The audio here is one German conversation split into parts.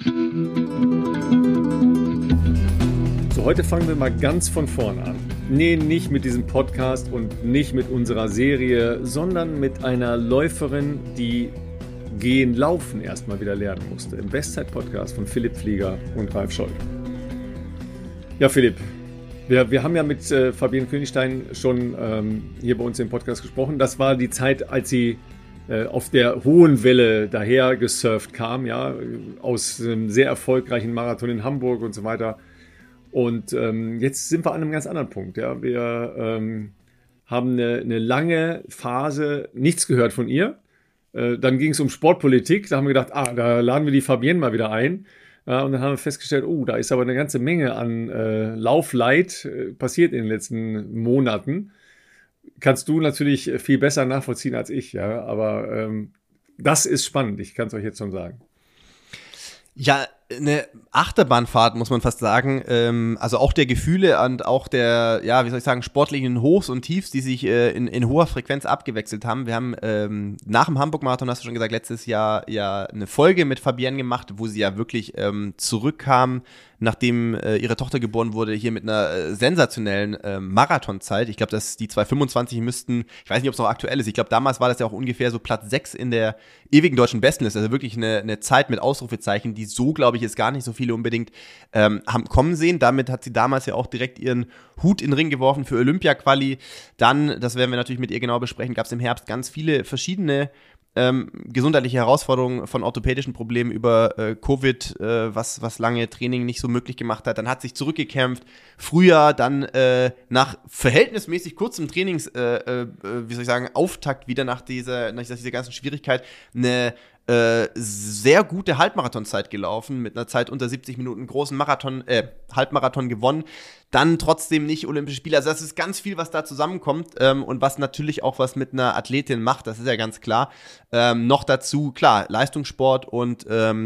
So, heute fangen wir mal ganz von vorne an. Nee, nicht mit diesem Podcast und nicht mit unserer Serie, sondern mit einer Läuferin, die Laufen erstmal wieder lernen musste. Im Bestzeit-Podcast von Philipp Flieger und Ralf Scholz. Ja, Philipp, wir haben ja mit Fabienne Königstein schon hier bei uns im Podcast gesprochen. Das war die Zeit, als sie auf der hohen Welle daher gesurft kam, ja, aus einem sehr erfolgreichen Marathon in Hamburg und so weiter. Und jetzt sind wir an einem ganz anderen Punkt. Ja. Wir haben eine lange Phase nichts gehört von ihr. Dann ging es um Sportpolitik. Da haben wir gedacht, da laden wir die Fabienne mal wieder ein. Ja, und dann haben wir festgestellt, da ist aber eine ganze Menge an Laufleid passiert in den letzten Monaten. Kannst du natürlich viel besser nachvollziehen als ich. Ja, aber das ist spannend. Ich kann es euch jetzt schon sagen. Ja, eine Achterbahnfahrt, muss man fast sagen. Also auch der Gefühle und auch der, ja, wie soll ich sagen, sportlichen Hochs und Tiefs, die sich in hoher Frequenz abgewechselt haben. Wir haben nach dem Hamburg-Marathon, hast du schon gesagt, letztes Jahr ja eine Folge mit Fabienne gemacht, wo sie ja wirklich zurückkam, nachdem ihre Tochter geboren wurde, hier mit einer sensationellen Marathonzeit. Ich glaube, dass die 2,25 müssten, ich weiß nicht, ob es noch aktuell ist, ich glaube, damals war das ja auch ungefähr so Platz 6 in der ewigen deutschen Bestenliste. Also wirklich eine Zeit mit Ausrufezeichen, die so, glaube ich, jetzt gar nicht so viele unbedingt haben kommen sehen. Damit hat sie damals ja auch direkt ihren Hut in den Ring geworfen für Olympia-Quali. Dann, das werden wir natürlich mit ihr genau besprechen, gab es im Herbst ganz viele verschiedene gesundheitliche Herausforderungen, von orthopädischen Problemen über Covid, was lange Training nicht so möglich gemacht hat. Dann hat sich zurückgekämpft. Frühjahr dann nach verhältnismäßig kurzem Auftakt wieder nach dieser ganzen Schwierigkeit eine sehr gute Halbmarathonzeit gelaufen, mit einer Zeit unter 70 Minuten, großen Halbmarathon gewonnen, dann trotzdem nicht Olympische Spiele. Also das ist ganz viel, was da zusammenkommt und was natürlich auch was mit einer Athletin macht, das ist ja ganz klar. Noch dazu, klar, Leistungssport und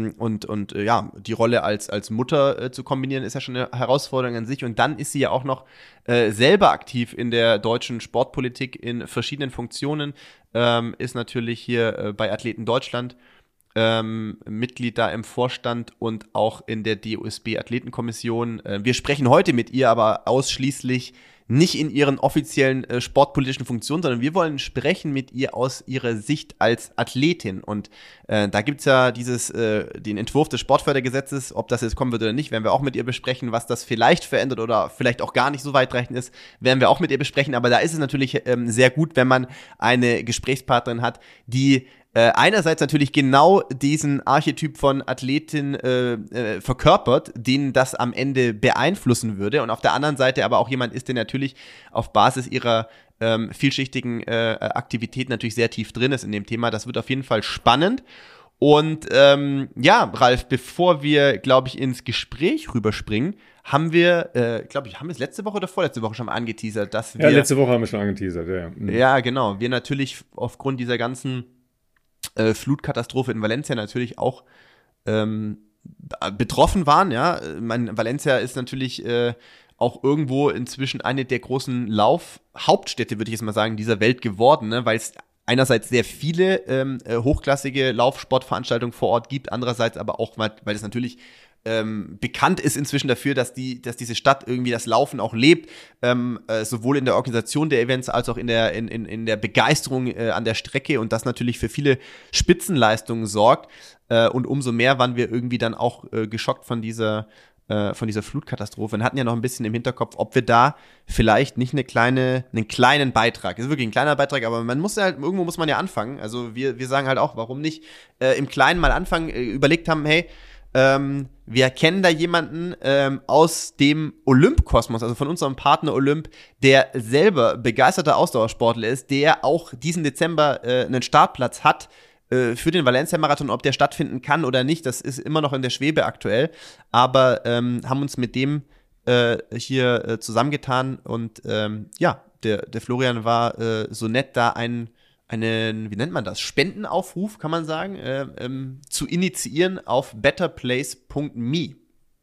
die Rolle als Mutter zu kombinieren, ist ja schon eine Herausforderung an sich. Und dann ist sie ja auch noch selber aktiv in der deutschen Sportpolitik in verschiedenen Funktionen, ist natürlich hier bei Athleten Deutschland Mitglied da im Vorstand und auch in der DOSB Athletenkommission. Wir sprechen heute mit ihr aber ausschließlich nicht in ihren offiziellen sportpolitischen Funktionen, sondern wir wollen sprechen mit ihr aus ihrer Sicht als Athletin. Und da gibt's ja den Entwurf des Sportfördergesetzes, ob das jetzt kommen wird oder nicht, werden wir auch mit ihr besprechen. Was das vielleicht verändert oder vielleicht auch gar nicht so weitreichend ist, werden wir auch mit ihr besprechen. Aber da ist es natürlich sehr gut, wenn man eine Gesprächspartnerin hat, die einerseits natürlich genau diesen Archetyp von Athletin verkörpert, den das am Ende beeinflussen würde, und auf der anderen Seite aber auch jemand ist, der natürlich auf Basis ihrer vielschichtigen Aktivitäten natürlich sehr tief drin ist in dem Thema. Das wird auf jeden Fall spannend. Und Ralf, bevor wir, glaube ich, ins Gespräch rüberspringen, haben wir, haben wir es letzte Woche oder vorletzte Woche schon mal angeteasert, dass wir... Ja, letzte Woche haben wir schon angeteasert, ja. Mhm. Ja, genau. Wir natürlich aufgrund dieser ganzen Flutkatastrophe in Valencia natürlich auch betroffen waren, ja. Valencia ist natürlich auch irgendwo inzwischen eine der großen Laufhauptstädte, würde ich jetzt mal sagen, dieser Welt geworden, ne? Weil es einerseits sehr viele hochklassige Laufsportveranstaltungen vor Ort gibt, andererseits aber auch, weil es natürlich bekannt ist inzwischen dafür, dass diese Stadt irgendwie das Laufen auch lebt, sowohl in der Organisation der Events als auch in der Begeisterung an der Strecke, und das natürlich für viele Spitzenleistungen sorgt. Und umso mehr waren wir irgendwie dann auch geschockt von dieser Flutkatastrophe und hatten ja noch ein bisschen im Hinterkopf, ob wir da vielleicht nicht einen kleinen Beitrag, das ist wirklich ein kleiner Beitrag, aber irgendwo muss man ja anfangen. Also wir sagen halt auch, warum nicht im Kleinen mal anfangen, überlegt haben, hey, wir kennen da jemanden aus dem Olymp-Kosmos, also von unserem Partner Olymp, der selber begeisterter Ausdauersportler ist, der auch diesen Dezember einen Startplatz hat für den Valencia-Marathon. Ob der stattfinden kann oder nicht, das ist immer noch in der Schwebe aktuell, aber haben uns mit dem hier zusammengetan und der Florian war so nett, da einen, wie nennt man das, Spendenaufruf, kann man sagen, zu initiieren auf betterplace.me.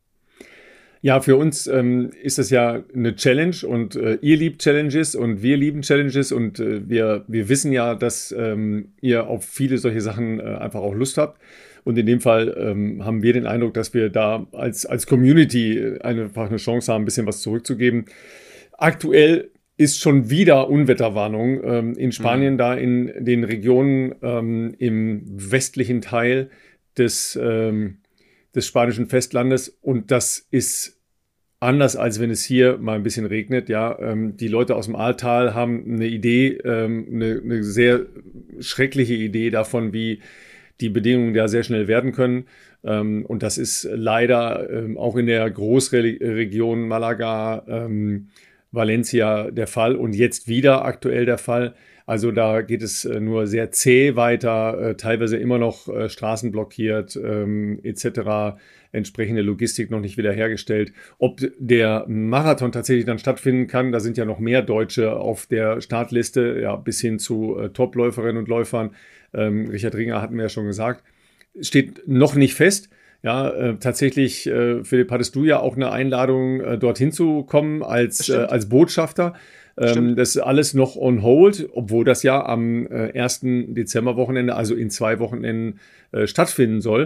Ja, für uns ist das ja eine Challenge und ihr liebt Challenges und wir lieben Challenges und wir wissen ja, dass ihr auf viele solche Sachen einfach auch Lust habt. Und in dem Fall haben wir den Eindruck, dass wir da als Community einfach eine Chance haben, ein bisschen was zurückzugeben. Aktuell ist schon wieder Unwetterwarnung in Spanien, da in den Regionen im westlichen Teil des spanischen Festlandes. Und das ist anders, als wenn es hier mal ein bisschen regnet. Ja, die Leute aus dem Ahrtal haben eine Idee, eine sehr schreckliche Idee davon, wie die Bedingungen da sehr schnell werden können. Und das ist leider auch in der Großregion Malaga, Valencia der Fall und jetzt wieder aktuell der Fall. Also da geht es nur sehr zäh weiter, teilweise immer noch Straßen blockiert etc., entsprechende Logistik noch nicht wiederhergestellt. Ob der Marathon tatsächlich dann stattfinden kann, da sind ja noch mehr Deutsche auf der Startliste, ja, bis hin zu Topläuferinnen und Läufern. Richard Ringer hatten wir ja schon gesagt. Steht noch nicht fest. Ja, tatsächlich, Philipp, hattest du ja auch eine Einladung, dorthin zu kommen als Botschafter. Das ist alles noch on hold, obwohl das ja am 1. Dezemberwochenende, also in 2 Wochenenden, stattfinden soll.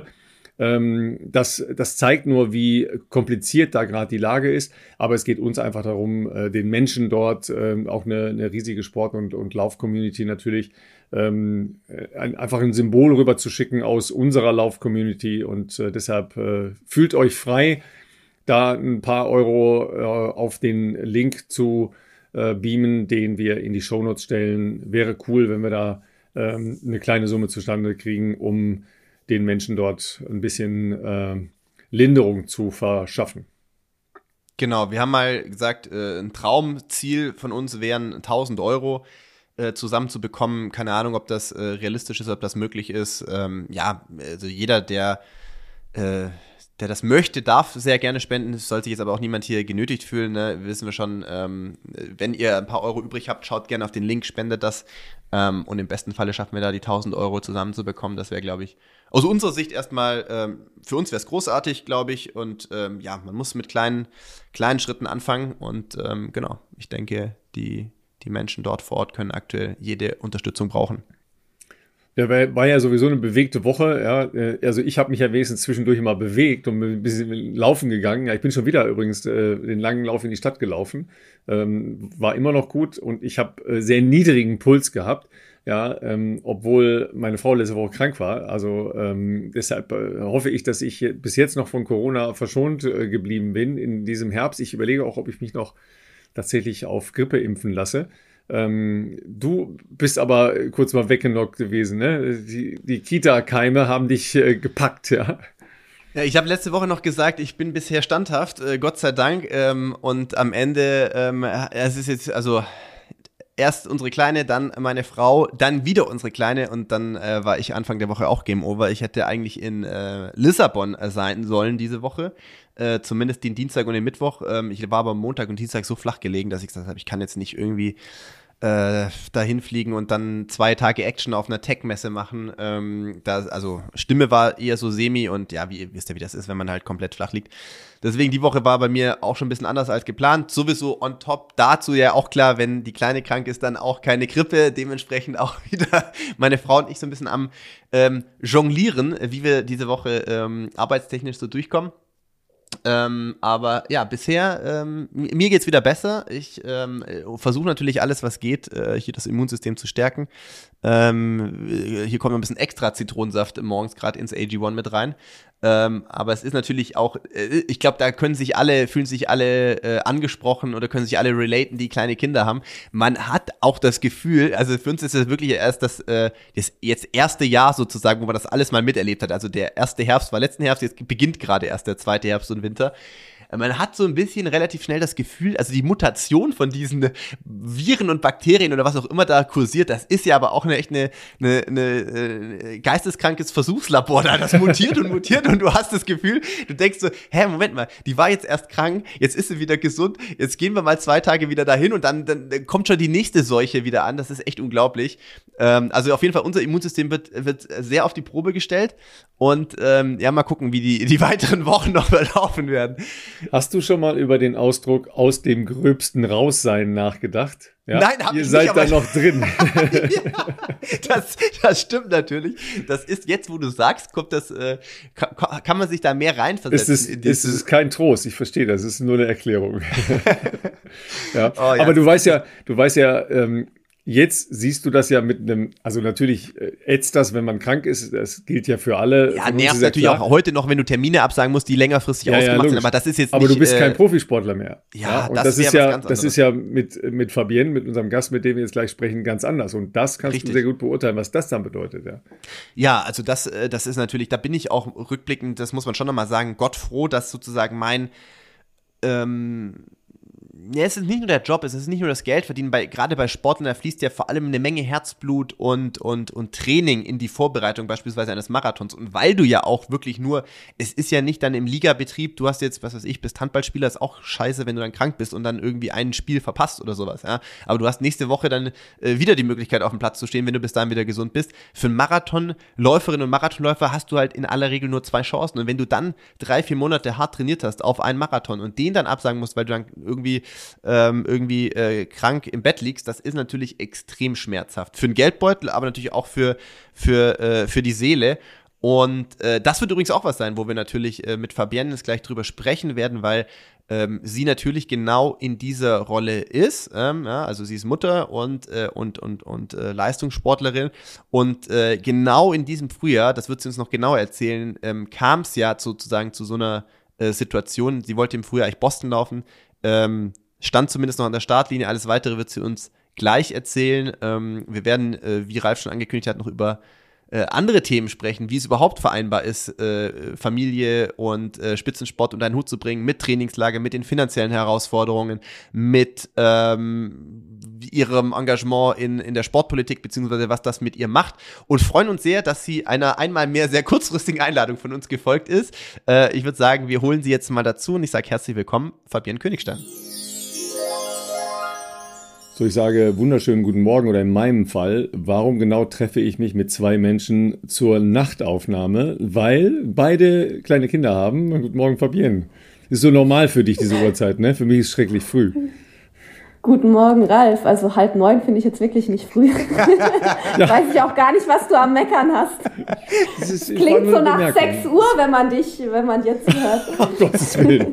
Das zeigt nur, wie kompliziert da gerade die Lage ist. Aber es geht uns einfach darum, den Menschen dort, auch eine riesige Sport- und Lauf-Community natürlich, einfach ein Symbol rüber zu schicken aus unserer Lauf-Community. Und deshalb fühlt euch frei, da ein paar Euro auf den Link zu beamen, den wir in die Shownotes stellen. Wäre cool, wenn wir da eine kleine Summe zustande kriegen, um den Menschen dort ein bisschen Linderung zu verschaffen. Genau, wir haben mal gesagt, ein Traumziel von uns wären 1.000 Euro zusammenzubekommen. Keine Ahnung, ob das realistisch ist, ob das möglich ist. Ja, also jeder, der das möchte, darf sehr gerne spenden. Es sollte jetzt aber auch niemand hier genötigt fühlen. Ne? Wissen wir schon, wenn ihr ein paar Euro übrig habt, schaut gerne auf den Link, spendet das. Und im besten Falle schaffen wir da die 1.000 Euro zusammenzubekommen. Das wäre, glaube ich, aus unserer Sicht erstmal, für uns wäre es großartig, glaube ich. Und ja, man muss mit kleinen Schritten anfangen. Und genau, ich denke, die Menschen dort vor Ort können aktuell jede Unterstützung brauchen. Ja, war ja sowieso eine bewegte Woche. Ja. Also ich habe mich ja wenigstens zwischendurch immer bewegt und ein bisschen laufen gegangen. Ja, ich bin schon wieder übrigens den langen Lauf in die Stadt gelaufen. War immer noch gut und ich habe sehr niedrigen Puls gehabt. Ja, obwohl meine Frau letzte Woche krank war. Also deshalb hoffe ich, dass ich bis jetzt noch von Corona verschont geblieben bin in diesem Herbst. Ich überlege auch, ob ich mich noch tatsächlich auf Grippe impfen lasse. Du bist aber kurz mal weggenockt gewesen, ne? Die Kita-Keime haben dich gepackt, ja. Ja, ich habe letzte Woche noch gesagt, ich bin bisher standhaft, Gott sei Dank. Und am Ende, es ist jetzt, also erst unsere Kleine, dann meine Frau, dann wieder unsere Kleine und dann war ich Anfang der Woche auch Game Over. Ich hätte eigentlich in Lissabon sein sollen diese Woche, zumindest den Dienstag und den Mittwoch. Ich war aber am Montag und Dienstag so flach gelegen, dass ich gesagt habe, ich kann jetzt nicht irgendwie dahin fliegen und dann 2 Tage Action auf einer Tech-Messe machen. Also Stimme war eher so semi und ja, wisst ihr, wie das ist, wenn man halt komplett flach liegt. Deswegen, die Woche war bei mir auch schon ein bisschen anders als geplant. Sowieso on top dazu ja auch klar, wenn die Kleine krank ist, dann auch keine Grippe. Dementsprechend auch wieder meine Frau und ich so ein bisschen am Jonglieren, wie wir diese Woche arbeitstechnisch so durchkommen. Aber ja, bisher, mir geht's wieder besser. Ich versuche natürlich alles, was geht, hier das Immunsystem zu stärken. Hier kommt noch ein bisschen extra Zitronensaft morgens gerade ins AG1 mit rein. Aber es ist natürlich auch, ich glaube, da fühlen sich alle angesprochen oder können sich alle relaten, die kleine Kinder haben. Man hat auch das Gefühl, also für uns ist es wirklich erst das jetzt erste Jahr sozusagen, wo man das alles mal miterlebt hat. Also der erste Herbst war letzten Herbst, jetzt beginnt gerade erst der zweite Herbst und Winter. Man hat so ein bisschen relativ schnell das Gefühl, also die Mutation von diesen Viren und Bakterien oder was auch immer da kursiert, das ist ja aber auch eine geisteskrankes Versuchslabor da, das mutiert und du hast das Gefühl, du denkst so, Moment mal, die war jetzt erst krank, jetzt ist sie wieder gesund, jetzt gehen wir mal 2 Tage wieder dahin und dann kommt schon die nächste Seuche wieder an, das ist echt unglaublich. Also auf jeden Fall, unser Immunsystem wird sehr auf die Probe gestellt und ja, mal gucken, wie die weiteren Wochen noch verlaufen werden. Hast du schon mal über den Ausdruck aus dem Gröbsten raussein nachgedacht? Ja? Nein, habe ich nicht. Ihr seid da noch drin. Ja, das stimmt natürlich. Das ist jetzt, wo du sagst, kommt das, kann man sich da mehr reinversetzen. Es ist kein Trost, ich verstehe das, es ist nur eine Erklärung. Ja. Oh, ja. Aber du weißt ja, jetzt siehst du das ja mit einem, also natürlich ätzt das, wenn man krank ist, das gilt ja für alle. Ja, nervt natürlich auch heute noch, wenn du Termine absagen musst, die längerfristig ausgemacht sind, aber das ist jetzt aber nicht... du bist kein Profisportler mehr. Ja, und das ist ja mit Fabienne, mit unserem Gast, mit dem wir jetzt gleich sprechen, ganz anders. Und das kannst du sehr gut beurteilen, was das dann bedeutet, ja. Ja, also das ist natürlich, da bin ich auch rückblickend, das muss man schon nochmal sagen, Gott froh, dass sozusagen mein es ist nicht nur der Job, es ist nicht nur das Geld verdienen, gerade bei Sportlern, da fließt ja vor allem eine Menge Herzblut und Training in die Vorbereitung beispielsweise eines Marathons. Und weil du ja auch wirklich es ist ja nicht dann im Ligabetrieb, du hast jetzt, was weiß ich, bist Handballspieler, ist auch scheiße, wenn du dann krank bist und dann irgendwie ein Spiel verpasst oder sowas, ja. Aber du hast nächste Woche dann wieder die Möglichkeit, auf dem Platz zu stehen, wenn du bis dahin wieder gesund bist. Für einen Marathonläuferinnen und Marathonläufer hast du halt in aller Regel nur 2 Chancen. Und wenn du dann 3-4 Monate hart trainiert hast auf einen Marathon und den dann absagen musst, weil du dann irgendwie krank im Bett liegst, das ist natürlich extrem schmerzhaft. Für den Geldbeutel, aber natürlich auch für die Seele. Und das wird übrigens auch was sein, wo wir natürlich mit Fabienne jetzt gleich drüber sprechen werden, weil sie natürlich genau in dieser Rolle ist. Also sie ist Mutter und Leistungssportlerin. Und genau in diesem Frühjahr, das wird sie uns noch genauer erzählen, kam es ja sozusagen zu so einer Situation. Sie wollte im Frühjahr eigentlich Boston laufen, stand zumindest noch an der Startlinie. Alles Weitere wird sie uns gleich erzählen. Wir werden, wie Ralf schon angekündigt hat, noch über andere Themen sprechen, wie es überhaupt vereinbar ist, Familie und Spitzensport unter einen Hut zu bringen, mit Trainingslager, mit den finanziellen Herausforderungen, mit ihrem Engagement in der Sportpolitik, beziehungsweise was das mit ihr macht, und freuen uns sehr, dass sie einer einmal mehr sehr kurzfristigen Einladung von uns gefolgt ist. Ich würde sagen, wir holen sie jetzt mal dazu und ich sage herzlich willkommen, Fabienne Königstein. So, ich sage wunderschönen guten Morgen, oder in meinem Fall, warum genau treffe ich mich mit 2 Menschen zur Nachtaufnahme? Weil beide kleine Kinder haben. Guten Morgen, Fabienne. Ist so normal für dich, diese Uhrzeit, ne? Für mich ist es schrecklich früh. Guten Morgen, Ralf. Also 8:30 finde ich jetzt wirklich nicht früh. Ja. Weiß ich auch gar nicht, was du am Meckern hast. Klingt so nach 6 Uhr, wenn man dir zuhört. Ach, Gottes Willen.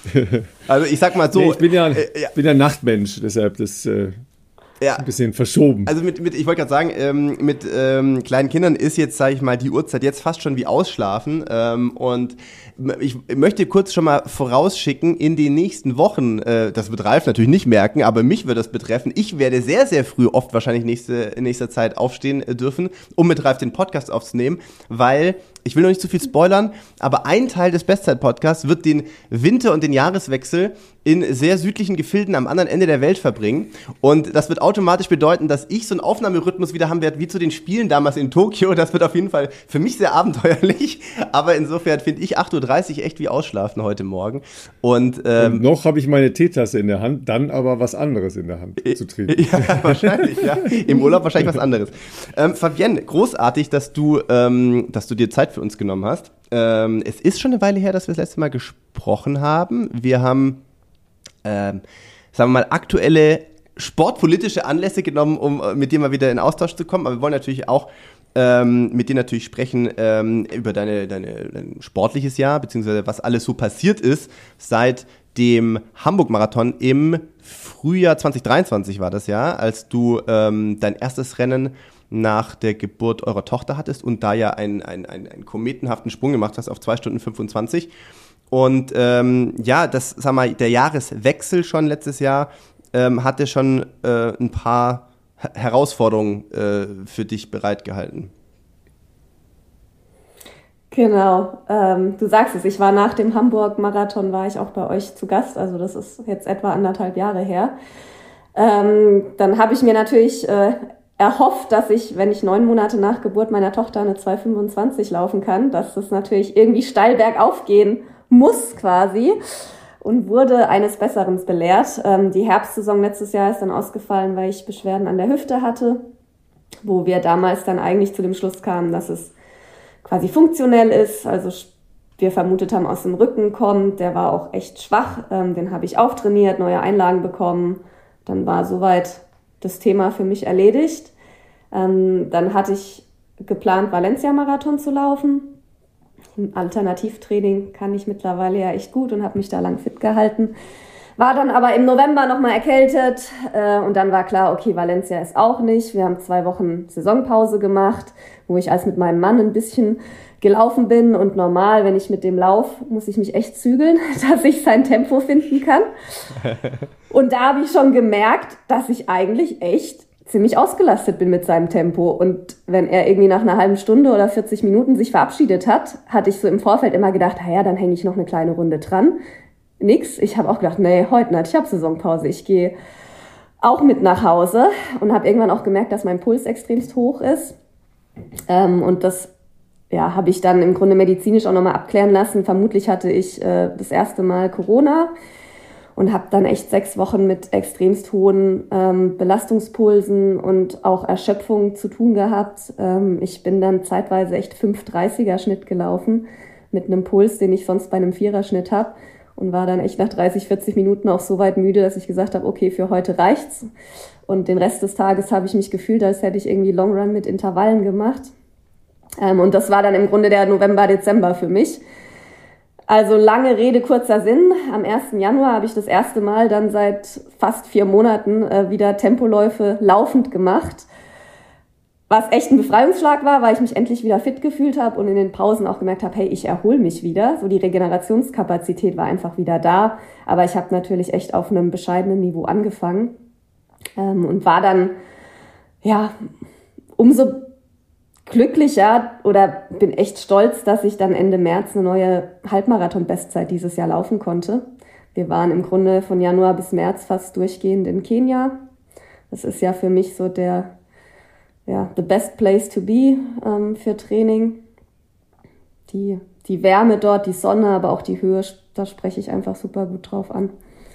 Also ich sag mal so. Nee, ich bin ja Nachtmensch, deshalb das ein bisschen verschoben. Also ich wollte gerade sagen, mit kleinen Kindern ist jetzt, sage ich mal, die Uhrzeit jetzt fast schon wie Ausschlafen. Und ich möchte kurz schon mal vorausschicken, in den nächsten Wochen, das wird Ralf natürlich nicht merken, aber mich wird das betreffen, ich werde sehr, sehr früh, oft wahrscheinlich in nächster Zeit aufstehen dürfen, um mit Ralf den Podcast aufzunehmen, weil, ich will noch nicht zu viel spoilern, aber ein Teil des Bestzeit-Podcasts wird den Winter- und den Jahreswechsel in sehr südlichen Gefilden am anderen Ende der Welt verbringen. Und das wird automatisch bedeuten, dass ich so einen Aufnahmerhythmus wieder haben werde, wie zu den Spielen damals in Tokio. Das wird auf jeden Fall für mich sehr abenteuerlich. Aber insofern finde ich 8:30 Uhr echt wie Ausschlafen heute Morgen. Und noch habe ich meine Teetasse in der Hand, dann aber was anderes in der Hand zu trinken. Ja, wahrscheinlich, ja. Im Urlaub wahrscheinlich was anderes. Fabienne, großartig, dass du dir Zeit für uns genommen hast. Es ist schon eine Weile her, dass wir das letzte Mal gesprochen haben. Wir haben sagen wir mal, aktuelle sportpolitische Anlässe genommen, um mit dir mal wieder in Austausch zu kommen. Aber wir wollen natürlich auch mit dir natürlich sprechen über dein sportliches Jahr, beziehungsweise was alles so passiert ist seit dem Hamburg-Marathon im Frühjahr 2023 war das Jahr, als du dein erstes Rennen nach der Geburt eurer Tochter hattest und da ja einen kometenhaften Sprung gemacht hast auf 2 Stunden 25. Und das, sag mal, der Jahreswechsel schon letztes Jahr hatte schon ein paar Herausforderungen für dich bereitgehalten. Genau, du sagst es, ich war nach dem Hamburg-Marathon, war ich auch bei euch zu Gast, also das ist jetzt etwa 1,5 Jahre her. Dann habe ich mir natürlich erhofft, dass ich, wenn ich 9 Monate nach Geburt meiner Tochter eine 2,25 laufen kann, dass das natürlich irgendwie steil bergauf gehen muss quasi, und wurde eines Besseren belehrt. Die Herbstsaison letztes Jahr ist dann ausgefallen, weil ich Beschwerden an der Hüfte hatte, wo wir damals dann eigentlich zu dem Schluss kamen, dass es quasi funktionell ist, also wir vermutet haben, aus dem Rücken kommt. Der war auch echt schwach. Den habe ich auftrainiert, neue Einlagen bekommen. Dann war soweit das Thema für mich erledigt. Dann hatte ich geplant, Valencia-Marathon zu laufen. Im Alternativtraining kann ich mittlerweile ja echt gut und habe mich da lang fit gehalten. War dann aber im November nochmal erkältet und dann war klar, okay, Valencia ist auch nicht. Wir haben 2 Wochen Saisonpause gemacht, wo ich als mit meinem Mann ein bisschen gelaufen bin und normal, wenn ich mit dem lauf, muss ich mich echt zügeln, dass ich sein Tempo finden kann. Und da habe ich schon gemerkt, dass ich eigentlich echt ziemlich ausgelastet bin mit seinem Tempo. Und wenn er irgendwie nach einer halben Stunde oder 40 Minuten sich verabschiedet hat, hatte ich so im Vorfeld immer gedacht, naja, dann hänge ich noch eine kleine Runde dran. Nix. Ich habe auch gedacht, nee, heute nicht, ich habe Saisonpause. Ich gehe auch mit nach Hause und habe irgendwann auch gemerkt, dass mein Puls extremst hoch ist. Und das habe ich dann im Grunde medizinisch auch nochmal abklären lassen. Vermutlich hatte ich das erste Mal Corona und habe dann echt 6 Wochen mit extremst hohen Belastungspulsen und auch Erschöpfung zu tun gehabt. Ich bin dann zeitweise echt 5,30er Schnitt gelaufen mit einem Puls, den ich sonst bei einem 4er Schnitt habe. Und war dann echt nach 30, 40 Minuten auch so weit müde, dass ich gesagt habe, okay, für heute reicht's. Und den Rest des Tages habe ich mich gefühlt, als hätte ich irgendwie Long Run mit Intervallen gemacht. Und das war dann im Grunde der November, Dezember für mich. Also lange Rede, kurzer Sinn. Am 1. Januar habe ich das erste Mal dann seit fast 4 Monaten wieder Tempoläufe laufend gemacht. Was echt ein Befreiungsschlag war, weil ich mich endlich wieder fit gefühlt habe und in den Pausen auch gemerkt habe, hey, ich erhole mich wieder. So die Regenerationskapazität war einfach wieder da. Aber ich habe natürlich echt auf einem bescheidenen Niveau angefangen und war dann umso glücklicher oder bin echt stolz, dass ich dann Ende März eine neue Halbmarathon-Bestzeit dieses Jahr laufen konnte. Wir waren im Grunde von Januar bis März fast durchgehend in Kenia. Das ist ja für mich so the best place to be für Training. Die Wärme dort, die Sonne, aber auch die Höhe, da spreche ich einfach super gut drauf an.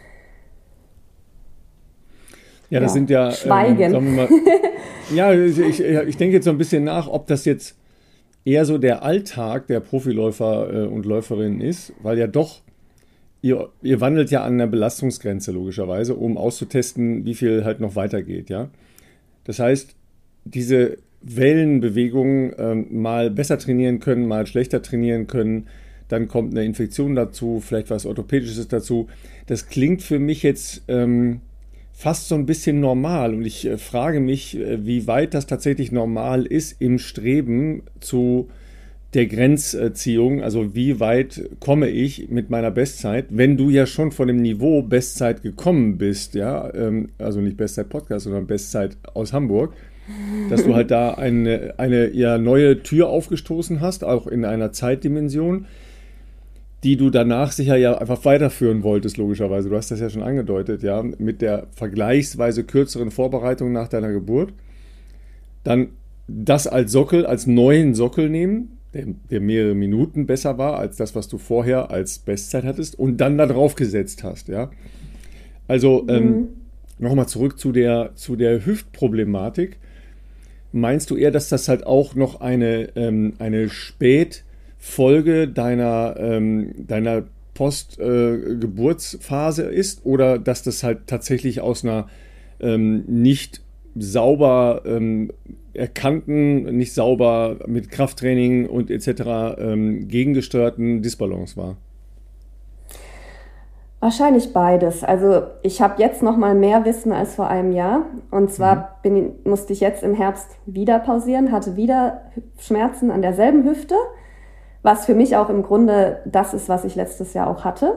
Ja, das sind ja... Schweigen. Sagen wir mal, ich denke jetzt so ein bisschen nach, ob das jetzt eher so der Alltag der Profiläufer und Läuferinnen ist, weil ja doch, ihr wandelt ja an der Belastungsgrenze logischerweise, um auszutesten, wie viel halt noch weitergeht, ja. Das heißt, diese Wellenbewegungen mal besser trainieren können, mal schlechter trainieren können, dann kommt eine Infektion dazu, vielleicht was Orthopädisches dazu. Das klingt für mich jetzt fast so ein bisschen normal und ich frage mich, wie weit das tatsächlich normal ist im Streben zu der Grenzziehung, also wie weit komme ich mit meiner Bestzeit, wenn du ja schon von dem Niveau Bestzeit gekommen bist, ja, also nicht Bestzeit-Podcast, sondern Bestzeit aus Hamburg, dass du halt da eine neue Tür aufgestoßen hast, auch in einer Zeitdimension, die du danach sicher ja einfach weiterführen wolltest, logischerweise. Du hast das ja schon angedeutet, ja, mit der vergleichsweise kürzeren Vorbereitung nach deiner Geburt. Dann das als Sockel, als neuen Sockel nehmen, der mehrere Minuten besser war als das, was du vorher als Bestzeit hattest und dann da drauf gesetzt hast, ja. Also nochmal zurück zu der Hüftproblematik. Meinst du eher, dass das halt auch noch eine Spätfolge deiner Postgeburtsphase ist oder dass das halt tatsächlich aus einer nicht sauber erkannten, nicht sauber mit Krafttraining und etc. Gegengesteuerten Disbalance war? Wahrscheinlich beides. Also ich habe jetzt noch mal mehr Wissen als vor einem Jahr. Und zwar musste ich jetzt im Herbst wieder pausieren, hatte wieder Schmerzen an derselben Hüfte, was für mich auch im Grunde das ist, was ich letztes Jahr auch hatte.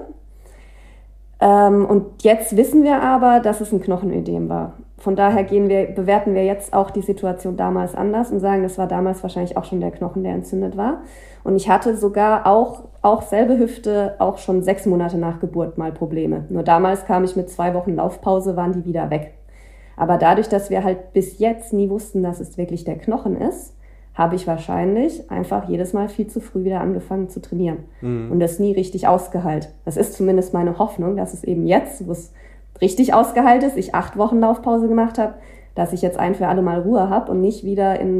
Und jetzt wissen wir aber, dass es ein Knochenödem war. Von daher bewerten wir jetzt auch die Situation damals anders und sagen, das war damals wahrscheinlich auch schon der Knochen, der entzündet war. Und ich hatte sogar auch selbe Hüfte, auch schon 6 Monate nach Geburt mal Probleme. Nur damals kam ich mit 2 Wochen Laufpause, waren die wieder weg. Aber dadurch, dass wir halt bis jetzt nie wussten, dass es wirklich der Knochen ist, habe ich wahrscheinlich einfach jedes Mal viel zu früh wieder angefangen zu trainieren und das nie richtig ausgeheilt. Das ist zumindest meine Hoffnung, dass es eben jetzt, wo es richtig ausgeheilt ist, ich 8 Wochen Laufpause gemacht habe, dass ich jetzt ein für alle Mal Ruhe habe und nicht wieder in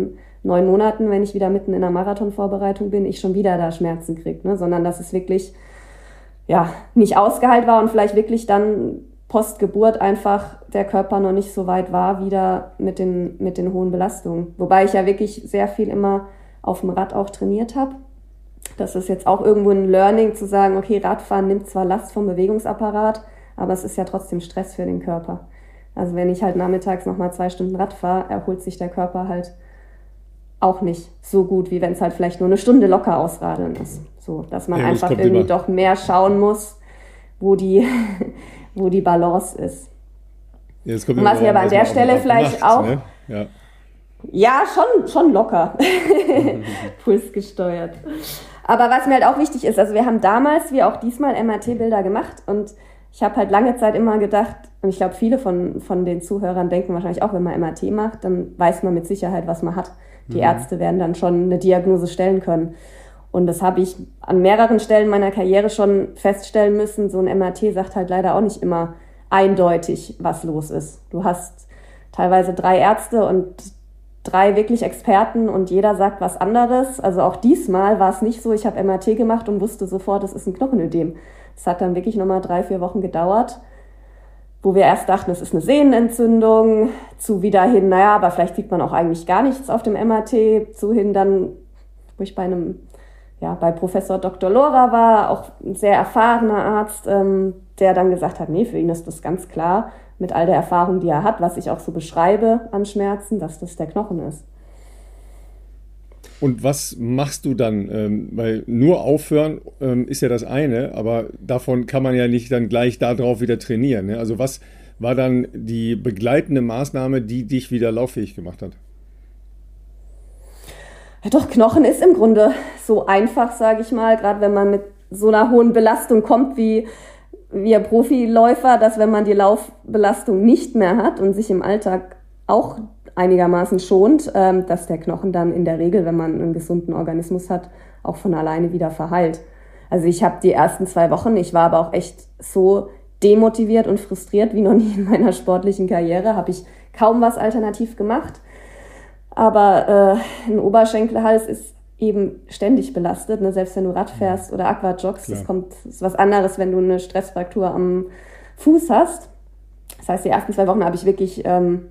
9 Monaten, wenn ich wieder mitten in der Marathonvorbereitung bin, ich schon wieder da Schmerzen kriege, ne? Sondern dass es wirklich nicht ausgeheilt war und vielleicht wirklich dann Postgeburt einfach der Körper noch nicht so weit war, wieder mit den hohen Belastungen. Wobei ich ja wirklich sehr viel immer auf dem Rad auch trainiert habe. Das ist jetzt auch irgendwo ein Learning zu sagen, okay, Radfahren nimmt zwar Last vom Bewegungsapparat, aber es ist ja trotzdem Stress für den Körper. Also wenn ich halt nachmittags nochmal 2 Stunden Rad fahre, erholt sich der Körper halt auch nicht so gut, wie wenn es halt vielleicht nur eine Stunde locker ausradeln ist. So, dass man einfach irgendwie doch mehr schauen muss, wo die Balance ist. Ja, und was mir aber an der Stelle vielleicht auch... Ne? Ja, schon locker. Pulsgesteuert. Aber was mir halt auch wichtig ist, also wir haben damals wie auch diesmal MRT-Bilder gemacht und ich habe halt lange Zeit immer gedacht, und ich glaube viele von den Zuhörern denken wahrscheinlich auch, wenn man MRT macht, dann weiß man mit Sicherheit, was man hat. Die Ärzte werden dann schon eine Diagnose stellen können. Und das habe ich an mehreren Stellen meiner Karriere schon feststellen müssen. So ein MRT sagt halt leider auch nicht immer eindeutig, was los ist. Du hast teilweise 3 Ärzte und 3 wirklich Experten und jeder sagt was anderes. Also auch diesmal war es nicht so, ich habe MRT gemacht und wusste sofort, es ist ein Knochenödem. Es hat dann wirklich nochmal 3-4 Wochen gedauert, wo wir erst dachten, es ist eine Sehnenentzündung, zu wieder hin, aber vielleicht sieht man auch eigentlich gar nichts auf dem MRT, zu hin dann, wo ich bei Professor Dr. Lora war, auch ein sehr erfahrener Arzt, der dann gesagt hat, nee, für ihn ist das ganz klar, mit all der Erfahrung, die er hat, was ich auch so beschreibe an Schmerzen, dass das der Knochen ist. Und was machst du dann? Weil nur aufhören ist ja das eine, aber davon kann man ja nicht dann gleich darauf wieder trainieren. Ne? Also was war dann die begleitende Maßnahme, die dich wieder lauffähig gemacht hat? Ja, doch, Knochen ist im Grunde so einfach, sage ich mal, gerade wenn man mit so einer hohen Belastung kommt wie ein Profiläufer, dass wenn man die Laufbelastung nicht mehr hat und sich im Alltag auch einigermaßen schont, dass der Knochen dann in der Regel, wenn man einen gesunden Organismus hat, auch von alleine wieder verheilt. Also ich habe die ersten 2 Wochen, ich war aber auch echt so demotiviert und frustriert wie noch nie in meiner sportlichen Karriere, habe ich kaum was alternativ gemacht. Aber ein Oberschenkelhals ist eben ständig belastet, ne? Selbst wenn du Rad fährst oder Aquajoggst, das ist was anderes, wenn du eine Stressfraktur am Fuß hast. Das heißt, die ersten 2 Wochen habe ich wirklich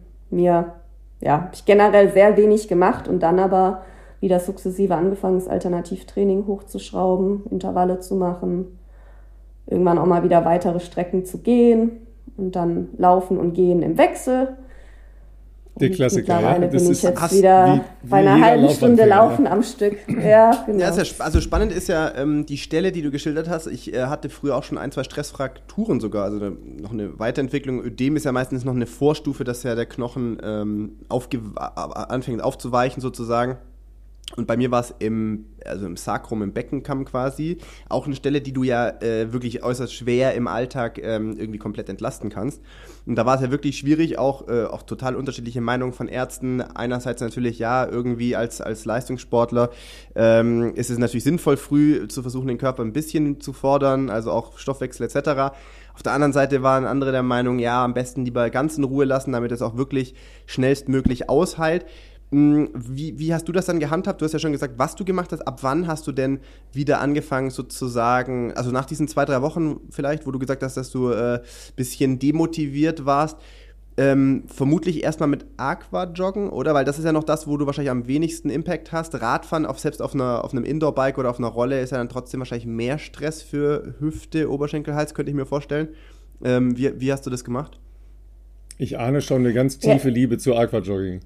ich generell sehr wenig gemacht und dann aber wieder sukzessive angefangen, das Alternativtraining hochzuschrauben, Intervalle zu machen, irgendwann auch mal wieder weitere Strecken zu gehen und dann laufen und gehen im Wechsel. Der Klassiker, mittlerweile bin ich jetzt wieder bei einer halben Stunde Laufen am Stück. Ja, genau. Ja, also spannend ist ja die Stelle, die du geschildert hast. Ich hatte früher auch schon 1, 2 Stressfrakturen sogar, also noch eine Weiterentwicklung. Ödem ist ja meistens noch eine Vorstufe, dass ja der Knochen anfängt aufzuweichen sozusagen. Und bei mir war es im Sacrum, im Beckenkamm quasi, auch eine Stelle, die du ja wirklich äußerst schwer im Alltag irgendwie komplett entlasten kannst. Und da war es ja wirklich schwierig, auch total unterschiedliche Meinungen von Ärzten. Einerseits natürlich, irgendwie als Leistungssportler ist es natürlich sinnvoll, früh zu versuchen, den Körper ein bisschen zu fordern, also auch Stoffwechsel etc. Auf der anderen Seite waren andere der Meinung, am besten lieber ganz in Ruhe lassen, damit es auch wirklich schnellstmöglich ausheilt. Wie hast du das dann gehandhabt? Du hast ja schon gesagt, was du gemacht hast. Ab wann hast du denn wieder angefangen sozusagen, also nach diesen 2, 3 Wochen vielleicht, wo du gesagt hast, dass du bisschen demotiviert warst, vermutlich erstmal mit Aquajoggen, oder? Weil das ist ja noch das, wo du wahrscheinlich am wenigsten Impact hast. Radfahren, selbst auf einem Indoor-Bike oder auf einer Rolle, ist ja dann trotzdem wahrscheinlich mehr Stress für Hüfte, Oberschenkel, Hals, könnte ich mir vorstellen. Wie hast du das gemacht? Ich ahne schon eine ganz tiefe Liebe zu Aquajogging.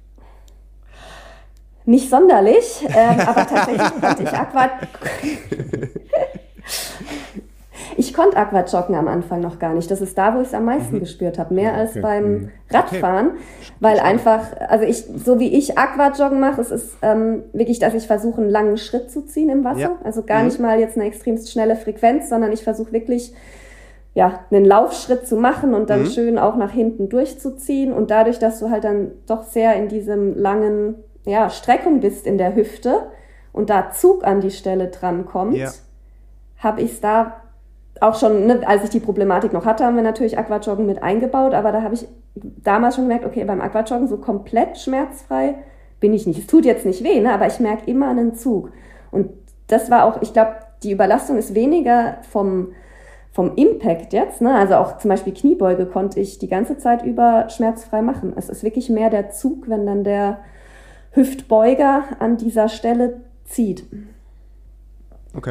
Nicht sonderlich, aber tatsächlich konnte ich konnte Aquajoggen am Anfang noch gar nicht. Das ist da, wo ich es am meisten gespürt habe, mehr als beim Radfahren, weil einfach, also so wie ich Aquajoggen mache, es ist wirklich, dass ich versuche, einen langen Schritt zu ziehen im Wasser, also gar nicht mal jetzt eine extremst schnelle Frequenz, sondern ich versuche wirklich, einen Laufschritt zu machen und dann schön auch nach hinten durchzuziehen und dadurch, dass du halt dann doch sehr in diesem langen Streckung bist in der Hüfte und da Zug an die Stelle dran kommt, habe ich es da auch schon, als ich die Problematik noch hatte, haben wir natürlich Aquajoggen mit eingebaut, aber da habe ich damals schon gemerkt, okay, beim Aquajoggen so komplett schmerzfrei bin ich nicht. Es tut jetzt nicht weh, ne? Aber ich merke immer einen Zug. Und das war auch, ich glaube, die Überlastung ist weniger vom Impact jetzt, ne? Also auch zum Beispiel Kniebeuge konnte ich die ganze Zeit über schmerzfrei machen. Es ist wirklich mehr der Zug, wenn dann der Hüftbeuger an dieser Stelle zieht. Okay.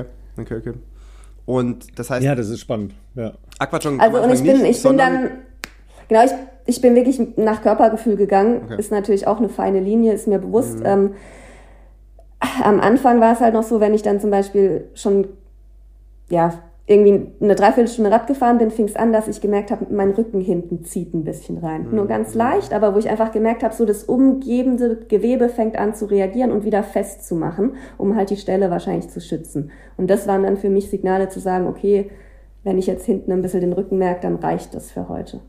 Und das heißt... Ja, das ist spannend. Ja. Aquajong also und ich bin dann... Genau, ich bin wirklich nach Körpergefühl gegangen. Okay. Ist natürlich auch eine feine Linie, ist mir bewusst. Am Anfang war es halt noch so, wenn ich dann zum Beispiel schon irgendwie eine Dreiviertelstunde Rad gefahren bin, fing es an, dass ich gemerkt habe, mein Rücken hinten zieht ein bisschen rein. Nur ganz leicht, aber wo ich einfach gemerkt habe, so das umgebende Gewebe fängt an zu reagieren und wieder festzumachen, um halt die Stelle wahrscheinlich zu schützen. Und das waren dann für mich Signale zu sagen, okay, wenn ich jetzt hinten ein bisschen den Rücken merke, dann reicht das für heute.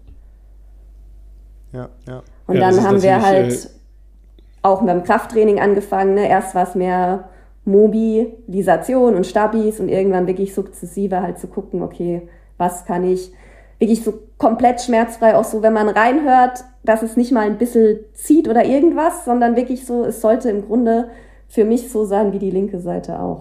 Ja. Und dann haben wir halt auch beim Krafttraining angefangen. Ne? Erst war es mehr Mobilisation und Stabis und irgendwann wirklich sukzessive halt zu gucken, okay, was kann ich wirklich so komplett schmerzfrei, auch so, wenn man reinhört, dass es nicht mal ein bisschen zieht oder irgendwas, sondern wirklich so, es sollte im Grunde für mich so sein wie die linke Seite auch.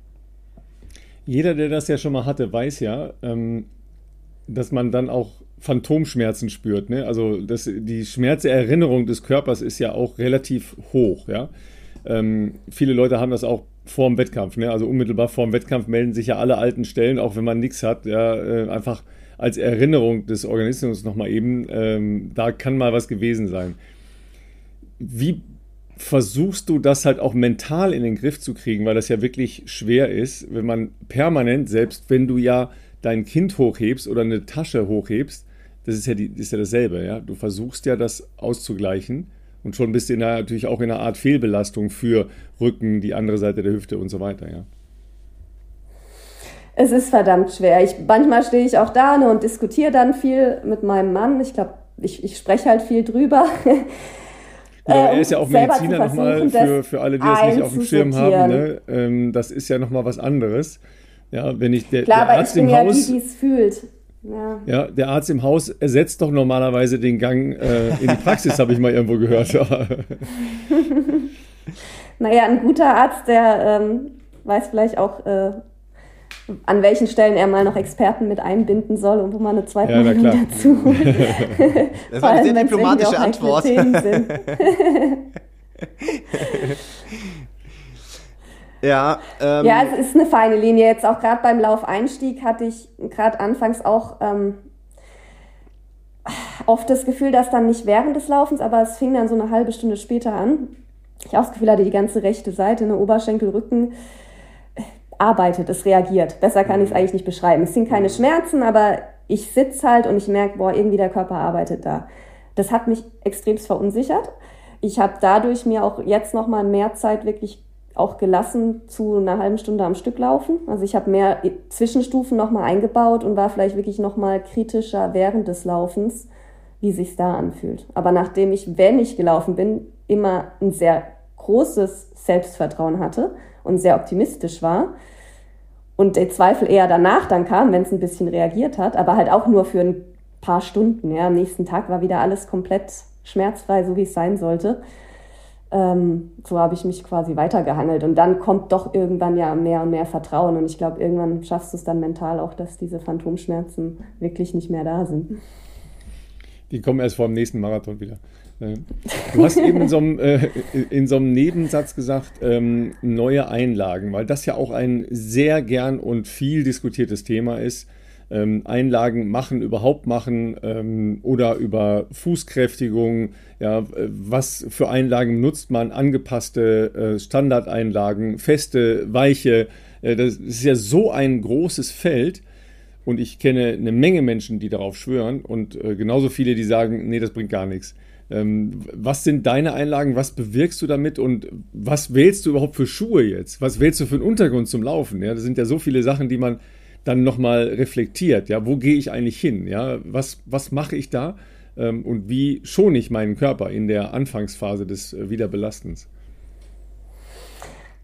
Jeder, der das ja schon mal hatte, weiß ja, dass man dann auch Phantomschmerzen spürt. Ne? Also die Schmerzerinnerung des Körpers ist ja auch relativ hoch. Ja? Viele Leute haben das auch vor dem Wettkampf. Ne? Also unmittelbar vor dem Wettkampf melden sich ja alle alten Stellen, auch wenn man nichts hat. Ja? Einfach als Erinnerung des Organismus nochmal eben, da kann mal was gewesen sein. Wie versuchst du das halt auch mental in den Griff zu kriegen, weil das ja wirklich schwer ist, wenn man permanent, selbst wenn du ja dein Kind hochhebst oder eine Tasche hochhebst, das ist ja dasselbe. Ja? Du versuchst ja das auszugleichen und schon bist du natürlich auch in einer Art Fehlbelastung für Rücken, die andere Seite der Hüfte und so weiter. Ja? Es ist verdammt schwer. Manchmal stehe ich auch da und diskutiere dann viel mit meinem Mann. Ich glaube, ich spreche halt viel drüber. Gut, aber er ist ja auch Mediziner nochmal für alle, die das nicht auf dem Schirm haben. Ne? Das ist ja nochmal was anderes. Ja, wenn ich der Arzt im Haus, die es fühlt. Ja, der Arzt im Haus ersetzt doch normalerweise den Gang in die Praxis, habe ich mal irgendwo gehört. Naja, ein guter Arzt, der weiß vielleicht auch, an welchen Stellen er mal noch Experten mit einbinden soll und wo man eine zweite Meinung dazu. Das war eine sehr diplomatische Antwort. Ja, es ist eine feine Linie. Jetzt auch gerade beim Laufeinstieg hatte ich gerade anfangs auch oft das Gefühl, dass dann nicht während des Laufens, aber es fing dann so eine halbe Stunde später an. Ich auch das Gefühl hatte, die ganze rechte Seite, eine Oberschenkel, Rücken, arbeitet, es reagiert. Besser kann ich es eigentlich nicht beschreiben. Es sind keine Schmerzen, aber ich sitze halt und ich merke, irgendwie der Körper arbeitet da. Das hat mich extremst verunsichert. Ich habe dadurch mir auch jetzt nochmal mehr Zeit wirklich auch gelassen zu einer halben Stunde am Stück laufen. Also ich habe mehr Zwischenstufen nochmal eingebaut und war vielleicht wirklich nochmal kritischer während des Laufens, wie sich's da anfühlt. Aber nachdem ich, wenn ich gelaufen bin, immer ein sehr großes Selbstvertrauen hatte und sehr optimistisch war und der Zweifel eher danach dann kam, wenn es ein bisschen reagiert hat, aber halt auch nur für ein paar Stunden. Ja. Am nächsten Tag war wieder alles komplett schmerzfrei, so wie es sein sollte. So habe ich mich quasi weitergehangelt. Und dann kommt doch irgendwann ja mehr und mehr Vertrauen. Und ich glaube, irgendwann schaffst du es dann mental auch, dass diese Phantomschmerzen wirklich nicht mehr da sind. Die kommen erst vor dem nächsten Marathon wieder. Du hast eben in so einem Nebensatz gesagt, neue Einlagen, weil das ja auch ein sehr gern und viel diskutiertes Thema ist. Einlagen machen, überhaupt machen oder über Fußkräftigung, ja, was für Einlagen nutzt man, angepasste Standardeinlagen, feste, weiche, das ist ja so ein großes Feld und ich kenne eine Menge Menschen, die darauf schwören und genauso viele, die sagen, nee, das bringt gar nichts. Was sind deine Einlagen, was bewirkst du damit und was wählst du überhaupt für Schuhe jetzt? Was wählst du für einen Untergrund zum Laufen? Ja, das sind ja so viele Sachen, die man dann nochmal reflektiert, ja, wo gehe ich eigentlich hin, ja, was mache ich da und wie schone ich meinen Körper in der Anfangsphase des Wiederbelastens?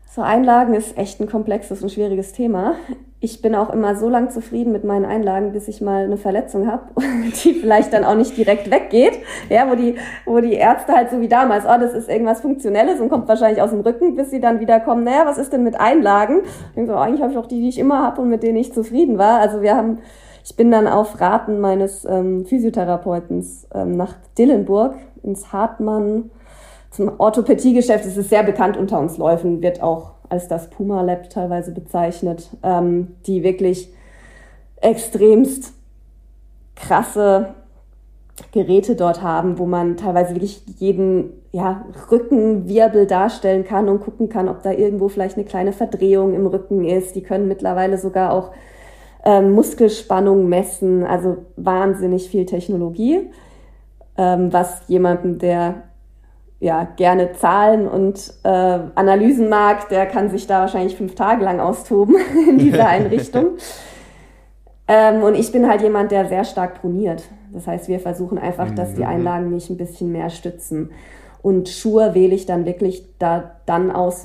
So Einlagen ist echt ein komplexes und schwieriges Thema. Ich bin auch immer so lang zufrieden mit meinen Einlagen, bis ich mal eine Verletzung habe, die vielleicht dann auch nicht direkt weggeht. Ja, wo die Ärzte halt so wie damals, das ist irgendwas Funktionelles und kommt wahrscheinlich aus dem Rücken, bis sie dann wieder kommen, was ist denn mit Einlagen? Ich denke so, eigentlich habe ich auch die ich immer habe und mit denen ich zufrieden war. Also ich bin dann auf Raten meines Physiotherapeuten nach Dillenburg ins Hartmann zum Orthopädiegeschäft. Es ist sehr bekannt unter uns Läufen, wird auch als das Puma Lab teilweise bezeichnet, die wirklich extremst krasse Geräte dort haben, wo man teilweise wirklich jeden Rückenwirbel darstellen kann und gucken kann, ob da irgendwo vielleicht eine kleine Verdrehung im Rücken ist. Die können mittlerweile sogar auch Muskelspannung messen, also wahnsinnig viel Technologie, was jemandem, der gerne Zahlen und Analysen mag, der kann sich da wahrscheinlich 5 Tage lang austoben in dieser Einrichtung. Und ich bin halt jemand, der sehr stark proniert. Das heißt, wir versuchen einfach, dass die Einlagen mich ein bisschen mehr stützen. Und Schuhe wähle ich dann wirklich dann aus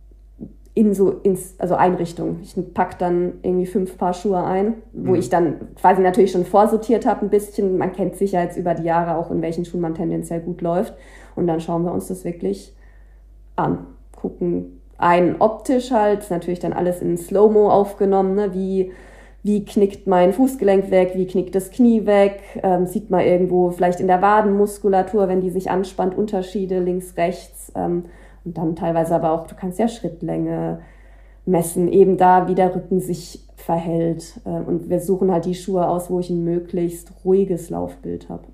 also Einrichtungen. Ich packe dann irgendwie 5 Paar Schuhe ein, wo ich dann quasi natürlich schon vorsortiert habe ein bisschen. Man kennt sich ja jetzt über die Jahre auch, in welchen Schuhen man tendenziell gut läuft. Und dann schauen wir uns das wirklich an. Gucken optisch halt, ist natürlich dann alles in Slow-Mo aufgenommen, ne? Wie knickt mein Fußgelenk weg, wie knickt das Knie weg, sieht man irgendwo vielleicht in der Wadenmuskulatur, wenn die sich anspannt, Unterschiede links, rechts, und dann teilweise aber auch, du kannst ja Schrittlänge messen, eben da, wie der Rücken sich verhält. Und wir suchen halt die Schuhe aus, wo ich ein möglichst ruhiges Laufbild habe.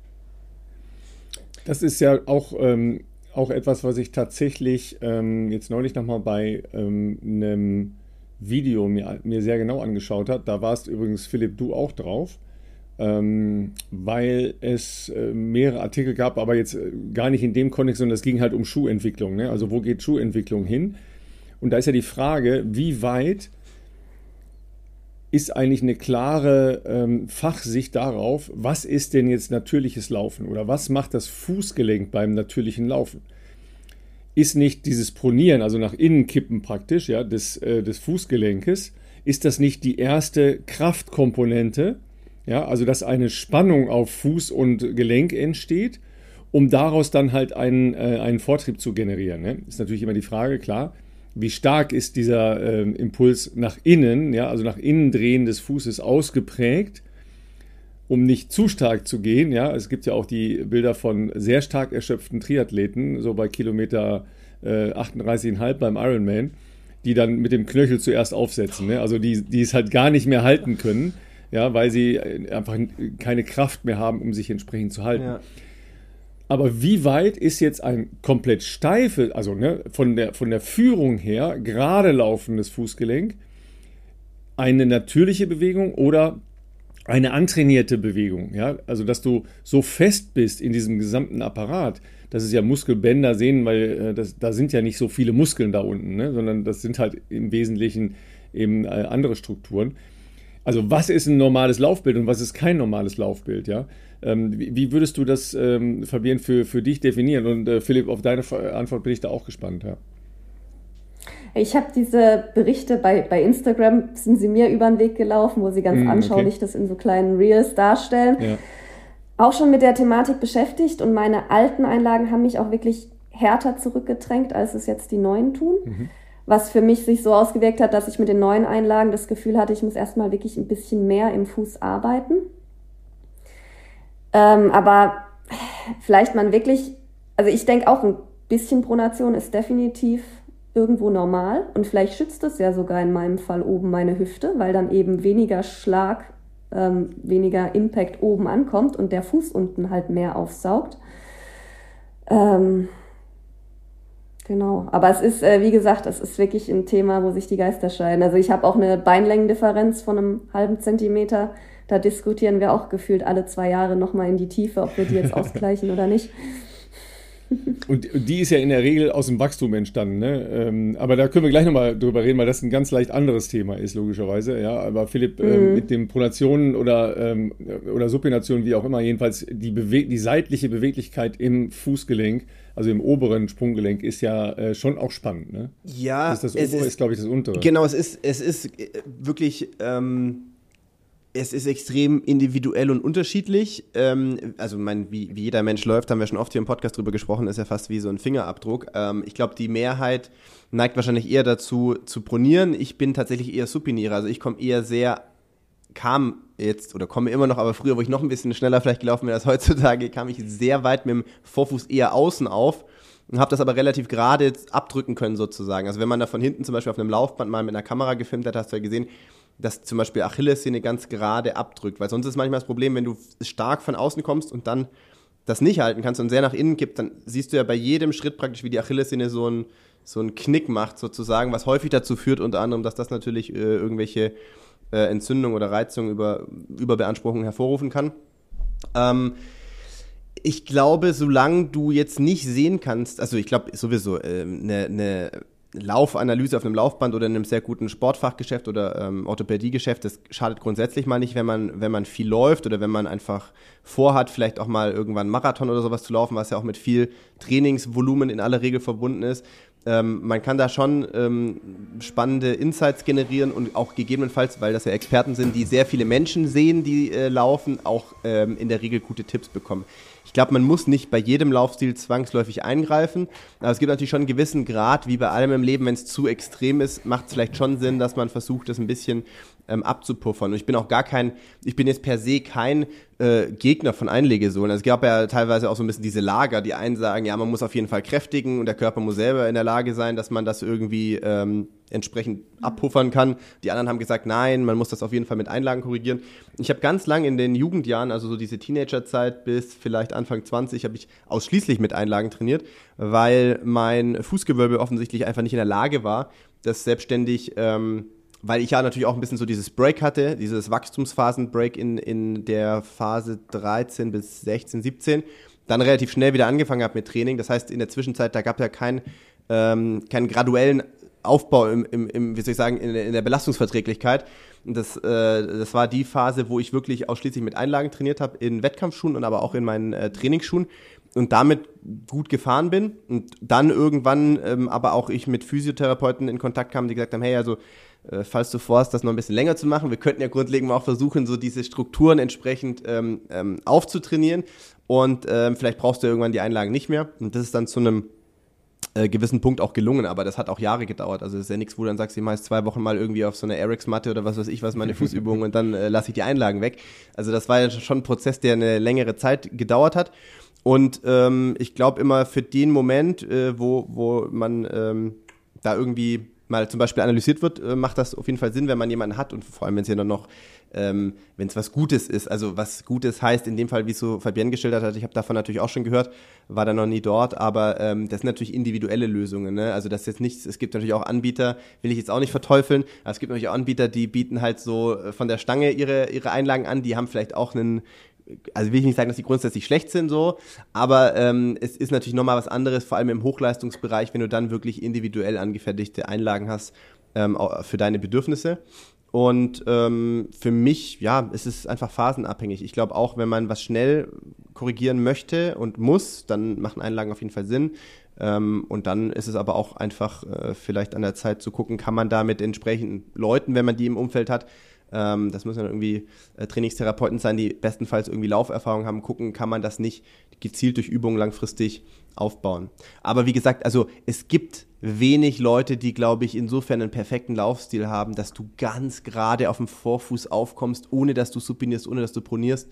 Das ist ja auch etwas, was ich tatsächlich jetzt neulich nochmal bei einem Video mir sehr genau angeschaut habe. Da warst übrigens, Philipp, du auch drauf. Weil es mehrere Artikel gab, aber jetzt gar nicht in dem Kontext, sondern es ging halt um Schuhentwicklung. Ne? Also wo geht Schuhentwicklung hin? Und da ist ja die Frage, wie weit ist eigentlich eine klare Fachsicht darauf, was ist denn jetzt natürliches Laufen oder was macht das Fußgelenk beim natürlichen Laufen? Ist nicht dieses Pronieren, also nach innen kippen praktisch, des Fußgelenkes, ist das nicht die erste Kraftkomponente? Ja, also dass eine Spannung auf Fuß und Gelenk entsteht, um daraus dann halt einen Vortrieb zu generieren. Ne? Ist natürlich immer die Frage, klar, wie stark ist dieser Impuls nach innen, also nach innen drehen des Fußes ausgeprägt, um nicht zu stark zu gehen. Ja? Es gibt ja auch die Bilder von sehr stark erschöpften Triathleten, so bei Kilometer 38,5 beim Ironman, die dann mit dem Knöchel zuerst aufsetzen. Ne? Also die es halt gar nicht mehr halten können. Ja, weil sie einfach keine Kraft mehr haben, um sich entsprechend zu halten. Ja. Aber wie weit ist jetzt ein komplett steifes, also von der Führung her, gerade laufendes Fußgelenk, eine natürliche Bewegung oder eine antrainierte Bewegung? Ja? Also, dass du so fest bist in diesem gesamten Apparat, das ist ja Muskelbänder sehen, weil da sind ja nicht so viele Muskeln da unten, ne? Sondern das sind halt im Wesentlichen eben andere Strukturen. Also was ist ein normales Laufbild und was ist kein normales Laufbild? Ja? Wie würdest du das, Fabienne, für dich definieren? Und Philipp, auf deine Antwort bin ich da auch gespannt. Ja. Ich habe diese Berichte bei Instagram, sind sie mir über den Weg gelaufen, wo sie ganz anschaulich das in so kleinen Reels darstellen. Ja. Auch schon mit der Thematik beschäftigt und meine alten Einlagen haben mich auch wirklich härter zurückgedrängt, als es jetzt die neuen tun. Was für mich sich so ausgewirkt hat, dass ich mit den neuen Einlagen das Gefühl hatte, ich muss erstmal wirklich ein bisschen mehr im Fuß arbeiten. Aber vielleicht man wirklich, also ich denke auch ein bisschen Pronation ist definitiv irgendwo normal und vielleicht schützt es ja sogar in meinem Fall oben meine Hüfte, weil dann eben weniger Schlag, weniger Impact oben ankommt und der Fuß unten halt mehr aufsaugt. Genau, aber es ist, wie gesagt, es ist wirklich ein Thema, wo sich die Geister scheiden. Also ich habe auch eine Beinlängendifferenz von einem halben Zentimeter. Da diskutieren wir auch gefühlt alle 2 Jahre nochmal in die Tiefe, ob wir die jetzt ausgleichen oder nicht. Und die ist ja in der Regel aus dem Wachstum entstanden, ne? Aber da können wir gleich nochmal drüber reden, weil das ein ganz leicht anderes Thema ist, logischerweise. Ja, aber Philipp, mit den Pronationen oder Supinationen, wie auch immer, jedenfalls die seitliche Beweglichkeit im Fußgelenk, also im oberen Sprunggelenk, ist ja schon auch spannend, ne? Ja, das obere ist, glaube ich, das untere. Genau, es ist wirklich es ist extrem individuell und unterschiedlich. Also, wie jeder Mensch läuft, haben wir schon oft hier im Podcast drüber gesprochen, ist ja fast wie so ein Fingerabdruck. Ich glaube, die Mehrheit neigt wahrscheinlich eher dazu, zu pronieren. Ich bin tatsächlich eher Supinierer. Also, ich komme immer noch, aber früher, wo ich noch ein bisschen schneller vielleicht gelaufen wäre als heutzutage, kam ich sehr weit mit dem Vorfuß eher außen auf und habe das aber relativ gerade abdrücken können sozusagen. Also, wenn man da von hinten zum Beispiel auf einem Laufband mal mit einer Kamera gefilmt hat, hast du ja gesehen, dass zum Beispiel Achillessehne ganz gerade abdrückt. Weil sonst ist manchmal das Problem, wenn du stark von außen kommst und dann das nicht halten kannst und sehr nach innen kippt, dann siehst du ja bei jedem Schritt praktisch, wie die Achillessehne so einen Knick macht sozusagen, was häufig dazu führt, unter anderem, dass das natürlich irgendwelche Entzündungen oder Reizungen Überbeanspruchung hervorrufen kann. Ich glaube, solange du jetzt nicht sehen kannst, also ich glaube sowieso, eine Laufanalyse auf einem Laufband oder in einem sehr guten Sportfachgeschäft oder Orthopädiegeschäft, das schadet grundsätzlich mal nicht, wenn man viel läuft oder wenn man einfach vorhat, vielleicht auch mal irgendwann einen Marathon oder sowas zu laufen, was ja auch mit viel Trainingsvolumen in aller Regel verbunden ist. Man kann da schon spannende Insights generieren und auch gegebenenfalls, weil das ja Experten sind, die sehr viele Menschen sehen, die laufen, auch in der Regel gute Tipps bekommen. Ich glaube, man muss nicht bei jedem Laufstil zwangsläufig eingreifen, aber es gibt natürlich schon einen gewissen Grad, wie bei allem im Leben, wenn es zu extrem ist, macht es vielleicht schon Sinn, dass man versucht, das ein bisschen abzupuffern. Und ich bin jetzt per se kein Gegner von Einlegesohlen. Also es gab ja teilweise auch so ein bisschen diese Lager, die einen sagen, ja, man muss auf jeden Fall kräftigen und der Körper muss selber in der Lage sein, dass man das irgendwie entsprechend abpuffern kann. Die anderen haben gesagt, nein, man muss das auf jeden Fall mit Einlagen korrigieren. Ich habe ganz lang in den Jugendjahren, also so diese Teenagerzeit bis vielleicht Anfang 20, habe ich ausschließlich mit Einlagen trainiert, weil mein Fußgewölbe offensichtlich einfach nicht in der Lage war, das selbstständig weil ich ja natürlich auch ein bisschen so dieses Break hatte, dieses Wachstumsphasen-Break in der Phase 13 bis 16, 17, dann relativ schnell wieder angefangen habe mit Training. Das heißt, in der Zwischenzeit, da gab es ja keinen graduellen Aufbau wie soll ich sagen, in der Belastungsverträglichkeit. Und das war die Phase, wo ich wirklich ausschließlich mit Einlagen trainiert habe, in Wettkampfschuhen und aber auch in meinen Trainingsschuhen und damit gut gefahren bin. Und dann irgendwann aber auch ich mit Physiotherapeuten in Kontakt kam, die gesagt haben, hey, also falls du vorhast, das noch ein bisschen länger zu machen, wir könnten ja grundlegend auch versuchen, so diese Strukturen entsprechend aufzutrainieren und vielleicht brauchst du irgendwann die Einlagen nicht mehr. Und das ist dann zu einem gewissen Punkt auch gelungen, aber das hat auch Jahre gedauert. Also das ist ja nichts, wo du dann sagst, ich mache jetzt 2 Wochen mal irgendwie auf so einer Aerox-Matte oder was weiß ich was, meine Fußübungen und dann lasse ich die Einlagen weg. Also das war ja schon ein Prozess, der eine längere Zeit gedauert hat. Und ich glaube immer für den Moment, wo man da irgendwie mal zum Beispiel analysiert wird, macht das auf jeden Fall Sinn, wenn man jemanden hat und vor allem, wenn es ja noch wenn es was Gutes ist. Also was Gutes heißt in dem Fall, wie es so Fabienne geschildert hat, ich habe davon natürlich auch schon gehört, war da noch nie dort, aber das sind natürlich individuelle Lösungen. Ne? Also das ist jetzt nichts, es gibt natürlich auch Anbieter, will ich jetzt auch nicht verteufeln, aber es gibt natürlich auch Anbieter, die bieten halt so von der Stange ihre Einlagen an, die haben vielleicht auch also will ich nicht sagen, dass die grundsätzlich schlecht sind so, aber es ist natürlich nochmal was anderes, vor allem im Hochleistungsbereich, wenn du dann wirklich individuell angefertigte Einlagen hast für deine Bedürfnisse. Und für mich, ja, es ist einfach phasenabhängig. Ich glaube auch, wenn man was schnell korrigieren möchte und muss, dann machen Einlagen auf jeden Fall Sinn. Und dann ist es aber auch einfach vielleicht an der Zeit zu gucken, kann man da mit entsprechenden Leuten, wenn man die im Umfeld hat, das müssen dann irgendwie Trainingstherapeuten sein, die bestenfalls irgendwie Lauferfahrung haben, gucken, kann man das nicht gezielt durch Übungen langfristig aufbauen. Aber wie gesagt, also es gibt wenig Leute, die, glaube ich, insofern einen perfekten Laufstil haben, dass du ganz gerade auf dem Vorfuß aufkommst, ohne dass du supinierst, ohne dass du pronierst.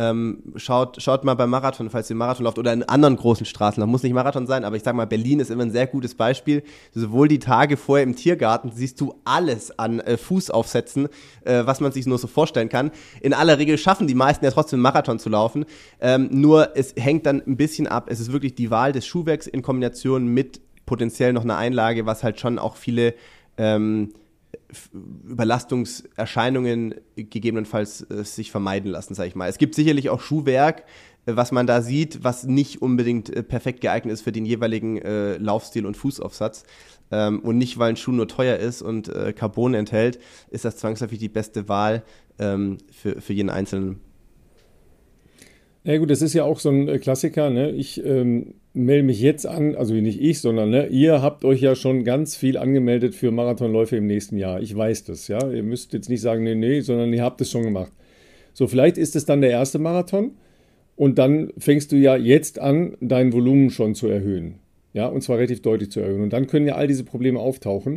Schaut mal beim Marathon, falls ihr Marathon lauft, oder in anderen großen Straßen. Das muss nicht Marathon sein, aber ich sage mal, Berlin ist immer ein sehr gutes Beispiel. Sowohl die Tage vorher im Tiergarten siehst du alles an Fußaufsätzen, was man sich nur so vorstellen kann. In aller Regel schaffen die meisten ja trotzdem einen Marathon zu laufen. Nur es hängt dann ein bisschen ab. Es ist wirklich die Wahl des Schuhwerks in Kombination mit potenziell noch eine Einlage, was halt schon auch viele Überlastungserscheinungen gegebenenfalls sich vermeiden lassen, sage ich mal. Es gibt sicherlich auch Schuhwerk, was man da sieht, was nicht unbedingt perfekt geeignet ist für den jeweiligen Laufstil und Fußaufsatz. Und nicht, weil ein Schuh nur teuer ist und Carbon enthält, ist das zwangsläufig die beste Wahl für jeden Einzelnen. Ja gut, das ist ja auch so ein Klassiker, ne? Ich melde mich jetzt an, also nicht ich, sondern ne, ihr habt euch ja schon ganz viel angemeldet für Marathonläufe im nächsten Jahr. Ich weiß das, ja. Ihr müsst jetzt nicht sagen, nee, sondern ihr habt es schon gemacht. So, vielleicht ist es dann der erste Marathon und dann fängst du ja jetzt an, dein Volumen schon zu erhöhen. Ja, und zwar relativ deutlich zu erhöhen. Und dann können ja all diese Probleme auftauchen.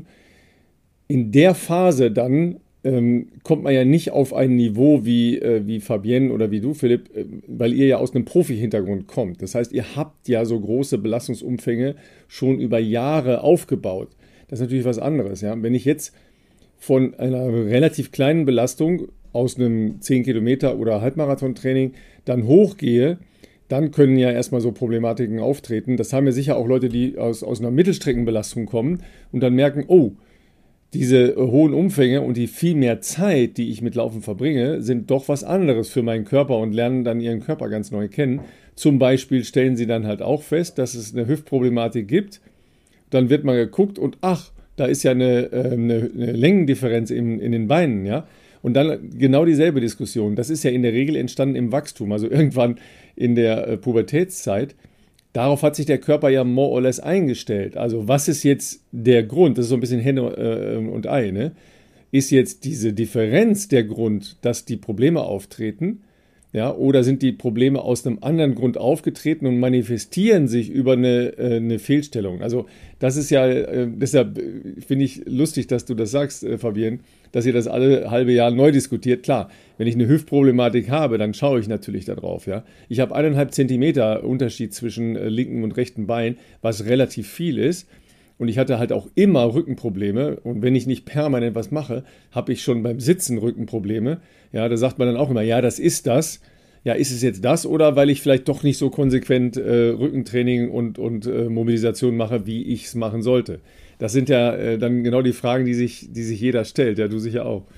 In der Phase dann kommt man ja nicht auf ein Niveau wie Fabienne oder wie du, Philipp, weil ihr ja aus einem Profi-Hintergrund kommt. Das heißt, ihr habt ja so große Belastungsumfänge schon über Jahre aufgebaut. Das ist natürlich was anderes. Ja? Wenn ich jetzt von einer relativ kleinen Belastung aus einem 10 Kilometer oder Halbmarathon-Training dann hochgehe, dann können ja erstmal so Problematiken auftreten. Das haben ja sicher auch Leute, die aus einer Mittelstreckenbelastung kommen und dann merken, oh, diese hohen Umfänge und die viel mehr Zeit, die ich mit Laufen verbringe, sind doch was anderes für meinen Körper und lernen dann ihren Körper ganz neu kennen. Zum Beispiel stellen sie dann halt auch fest, dass es eine Hüftproblematik gibt. Dann wird mal geguckt und ach, da ist ja eine Längendifferenz in den Beinen, ja. Und dann genau dieselbe Diskussion. Das ist ja in der Regel entstanden im Wachstum, also irgendwann in der Pubertätszeit. Darauf hat sich der Körper ja more or less eingestellt. Also was ist jetzt der Grund? Das ist so ein bisschen Henne und Ei, ne? Ist jetzt diese Differenz der Grund, dass die Probleme auftreten? Ja, oder sind die Probleme aus einem anderen Grund aufgetreten und manifestieren sich über eine Fehlstellung? Also das ist ja, deshalb finde ich lustig, dass du das sagst, Fabienne, dass ihr das alle halbe Jahr neu diskutiert. Klar, wenn ich eine Hüftproblematik habe, dann schaue ich natürlich darauf. Ja? Ich habe 1,5 Zentimeter Unterschied zwischen linkem und rechtem Bein, was relativ viel ist. Und ich hatte halt auch immer Rückenprobleme. Und wenn ich nicht permanent was mache, habe ich schon beim Sitzen Rückenprobleme. Ja, da sagt man dann auch immer, ja, das ist das. Ja, ist es jetzt das oder weil ich vielleicht doch nicht so konsequent Rückentraining und Mobilisation mache, wie ich es machen sollte? Das sind ja dann genau die Fragen, die sich jeder stellt. Ja, du sicher auch.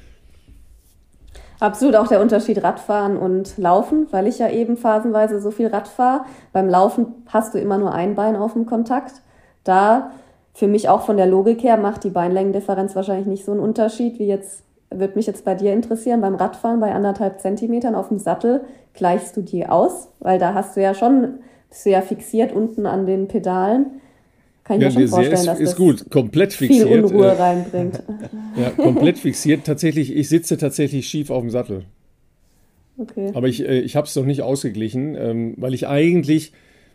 Absolut auch der Unterschied Radfahren und Laufen, weil ich ja eben phasenweise so viel Rad fahre. Beim Laufen hast du immer nur ein Bein auf dem Kontakt. Da für mich auch von der Logik her macht die Beinlängendifferenz wahrscheinlich nicht so einen Unterschied, wie jetzt, würde mich jetzt bei dir interessieren, beim Radfahren bei 1,5 Zentimetern auf dem Sattel gleichst du die aus, weil da hast du ja schon, bist du ja fixiert unten an den Pedalen. Kann ich mir schon vorstellen, dass das gut. Komplett fixiert, viel Unruhe reinbringt. Ja, komplett fixiert. Tatsächlich, ich sitze tatsächlich schief auf dem Sattel. Okay. Aber ich habe es noch nicht ausgeglichen, weil ich eigentlich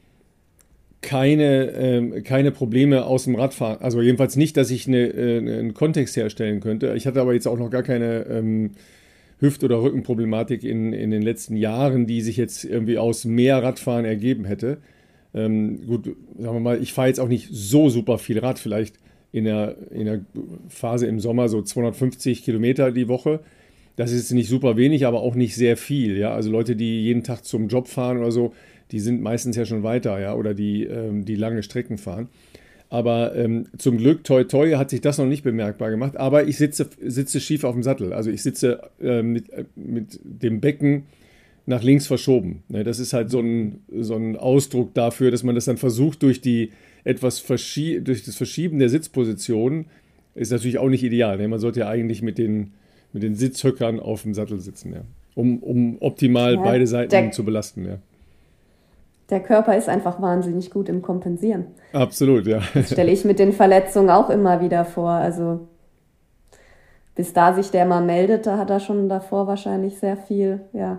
keine Probleme aus dem Radfahren, also jedenfalls nicht, dass ich einen Kontext herstellen könnte. Ich hatte aber jetzt auch noch gar keine Hüft- oder Rückenproblematik in den letzten Jahren, die sich jetzt irgendwie aus mehr Radfahren ergeben hätte. Gut, sagen wir mal, ich fahre jetzt auch nicht so super viel Rad, vielleicht in der Phase im Sommer so 250 Kilometer die Woche. Das ist nicht super wenig, aber auch nicht sehr viel. Ja? Also Leute, die jeden Tag zum Job fahren oder so, die sind meistens ja schon weiter, ja, oder die lange Strecken fahren. Aber zum Glück, toi toi, hat sich das noch nicht bemerkbar gemacht. Aber ich sitze schief auf dem Sattel. Also ich sitze mit dem Becken nach links verschoben. Ne, das ist halt so ein Ausdruck dafür, dass man das dann versucht durch durch das Verschieben der Sitzposition, ist natürlich auch nicht ideal. Ne? Man sollte ja eigentlich mit den Sitzhöckern auf dem Sattel sitzen, ja, um optimal beide Seiten zu belasten. Ja. Der Körper ist einfach wahnsinnig gut im Kompensieren. Absolut, ja. Das stelle ich mit den Verletzungen auch immer wieder vor. Also bis da sich der mal meldet, da hat er schon davor wahrscheinlich sehr viel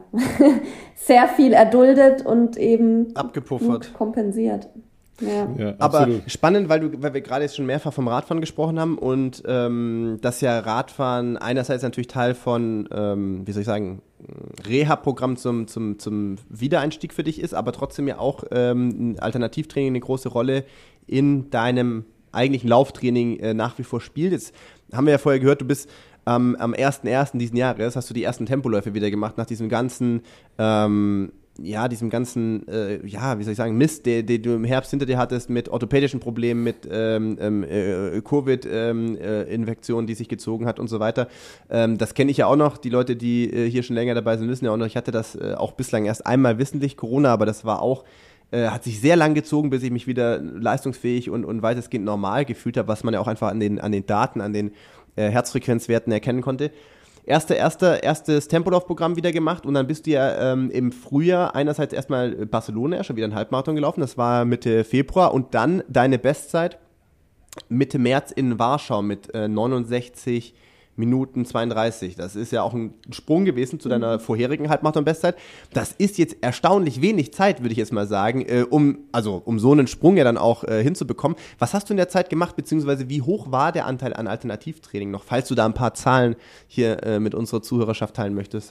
erduldet und eben abgepuffert, kompensiert. Ja. Aber spannend, weil wir gerade jetzt schon mehrfach vom Radfahren gesprochen haben und dass ja Radfahren einerseits natürlich Teil von, Reha-Programm zum Wiedereinstieg für dich ist, aber trotzdem ja auch Alternativtraining eine große Rolle in deinem eigentlichen Lauftraining nach wie vor spielt. Jetzt haben wir ja vorher gehört, du bist am 1.1. diesen Jahres, hast du die ersten Tempoläufe wieder gemacht, nach diesem ganzen diesem ganzen, wie soll ich sagen, Mist, den du im Herbst hinter dir hattest, mit orthopädischen Problemen, mit Covid-Infektionen, die sich gezogen hat und so weiter. Das kenne ich ja auch noch. Die Leute, die hier schon länger dabei sind, wissen ja auch noch, ich hatte das auch bislang erst einmal wissentlich, Corona, aber das war auch, hat sich sehr lang gezogen, bis ich mich wieder leistungsfähig und weitestgehend normal gefühlt habe, was man ja auch einfach an den Daten, an den Herzfrequenzwerten erkennen konnte. Erstes Tempolaufprogramm wieder gemacht und dann bist du ja im Frühjahr einerseits erstmal Barcelona, schon wieder einen Halbmarathon gelaufen, das war Mitte Februar und dann deine Bestzeit Mitte März in Warschau mit 69 Minuten 32. Das ist ja auch ein Sprung gewesen zu deiner vorherigen Halbmarathon-Bestzeit. Das ist jetzt erstaunlich wenig Zeit, würde ich jetzt mal sagen, um so einen Sprung ja dann auch hinzubekommen. Was hast du in der Zeit gemacht, beziehungsweise wie hoch war der Anteil an Alternativtraining noch, falls du da ein paar Zahlen hier mit unserer Zuhörerschaft teilen möchtest?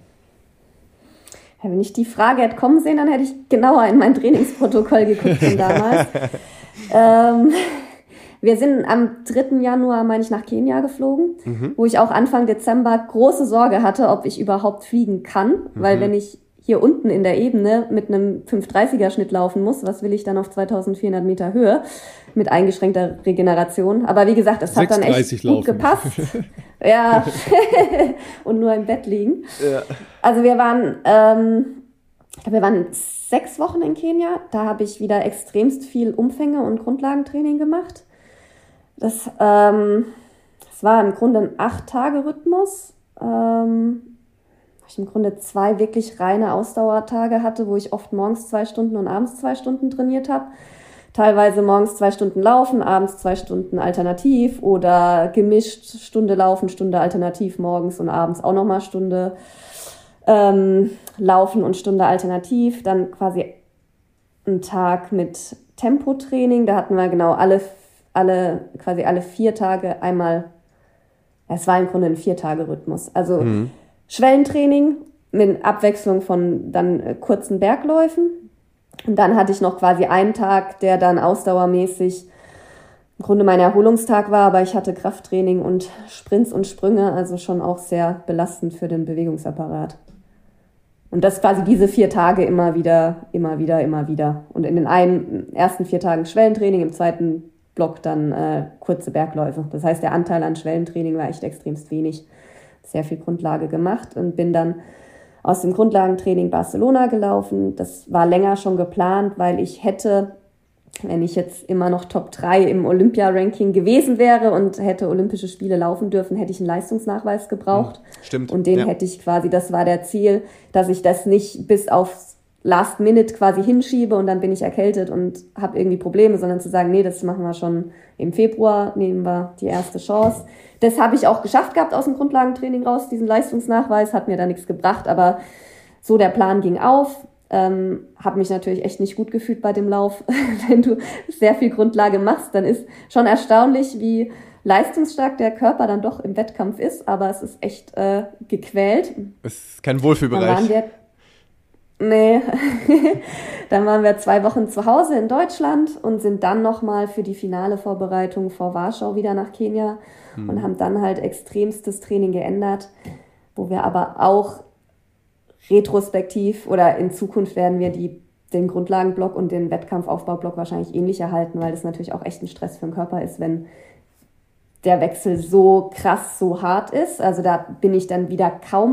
Ja, wenn ich die Frage hätte kommen sehen, dann hätte ich genauer in mein Trainingsprotokoll geguckt von damals. Wir sind am 3. Januar, meine ich, nach Kenia geflogen, wo ich auch Anfang Dezember große Sorge hatte, ob ich überhaupt fliegen kann, weil wenn ich hier unten in der Ebene mit einem 5:30er Schnitt laufen muss, was will ich dann auf 2400 Meter Höhe mit eingeschränkter Regeneration? Aber wie gesagt, es hat dann echt gut gepasst. Ja, und nur im Bett liegen. Ja. Also wir waren 6 Wochen in Kenia, da habe ich wieder extremst viel Umfänge und Grundlagentraining gemacht. Das war im Grunde ein 8-Tage-Rhythmus, wo ich im Grunde 2 wirklich reine Ausdauertage hatte, wo ich oft morgens 2 Stunden und abends 2 Stunden trainiert habe. Teilweise morgens 2 Stunden laufen, abends 2 Stunden alternativ oder gemischt Stunde laufen, Stunde alternativ morgens und abends auch nochmal Stunde laufen und Stunde alternativ. Dann quasi einen Tag mit Tempotraining, da hatten wir genau alle 4 Tage einmal, es war im Grunde ein 4-Tage-Rhythmus. Also Schwellentraining mit Abwechslung von dann kurzen Bergläufen. Und dann hatte ich noch quasi einen Tag, der dann ausdauermäßig im Grunde mein Erholungstag war, aber ich hatte Krafttraining und Sprints und Sprünge, also schon auch sehr belastend für den Bewegungsapparat. Und das quasi diese 4 Tage immer wieder. Und in den ersten 4 Tagen Schwellentraining, im zweiten Block dann kurze Bergläufe. Das heißt, der Anteil an Schwellentraining war echt extremst wenig. Sehr viel Grundlage gemacht und bin dann aus dem Grundlagentraining Barcelona gelaufen. Das war länger schon geplant, weil ich hätte, wenn ich jetzt immer noch Top 3 im Olympia-Ranking gewesen wäre und hätte Olympische Spiele laufen dürfen, hätte ich einen Leistungsnachweis gebraucht. Stimmt. Und den hätte ich quasi, das war der Ziel, dass ich das nicht bis aufs Last Minute quasi hinschiebe und dann bin ich erkältet und habe irgendwie Probleme, sondern zu sagen, nee, das machen wir schon im Februar, nehmen wir die erste Chance. Das habe ich auch geschafft gehabt aus dem Grundlagentraining raus, diesen Leistungsnachweis, hat mir da nichts gebracht, aber so der Plan ging auf. Habe mich natürlich echt nicht gut gefühlt bei dem Lauf. Wenn du sehr viel Grundlage machst, dann ist schon erstaunlich, wie leistungsstark der Körper dann doch im Wettkampf ist, aber es ist echt gequält. Es ist kein Wohlfühlbereich. Dann waren wir 2 Wochen zu Hause in Deutschland und sind dann nochmal für die finale Vorbereitung vor Warschau wieder nach Kenia und haben dann halt extremstes Training geändert, wo wir aber auch retrospektiv oder in Zukunft werden wir den Grundlagenblock und den Wettkampfaufbaublock wahrscheinlich ähnlich erhalten, weil das natürlich auch echt ein Stress für den Körper ist, wenn der Wechsel so krass, so hart ist. Also da bin ich dann wieder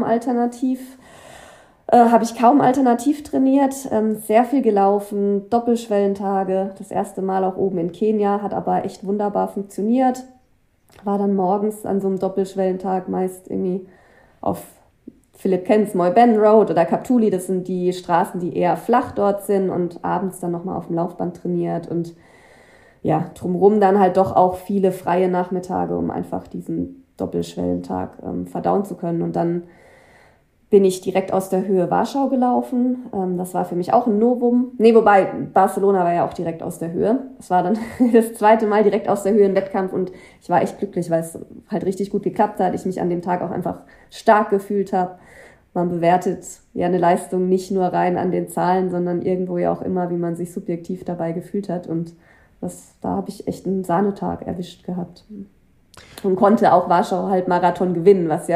habe ich kaum alternativ trainiert, sehr viel gelaufen, Doppelschwellentage, das erste Mal auch oben in Kenia, hat aber echt wunderbar funktioniert. War dann morgens an so einem Doppelschwellentag meist irgendwie auf Philipp Kent's Moyben Road oder Kaptuli, das sind die Straßen, die eher flach dort sind und abends dann nochmal auf dem Laufband trainiert und ja, drumherum dann halt doch auch viele freie Nachmittage, um einfach diesen Doppelschwellentag verdauen zu können. Und dann bin ich direkt aus der Höhe Warschau gelaufen. Das war für mich auch ein Novum. Wobei Barcelona war ja auch direkt aus der Höhe. Es war dann das 2. Mal direkt aus der Höhe im Wettkampf und ich war echt glücklich, weil es halt richtig gut geklappt hat. Ich mich an dem Tag auch einfach stark gefühlt habe. Man bewertet ja eine Leistung nicht nur rein an den Zahlen, sondern irgendwo ja auch immer, wie man sich subjektiv dabei gefühlt hat. Und da habe ich echt einen Sahnetag erwischt gehabt. Und konnte auch Warschau halt Marathon gewinnen, was ja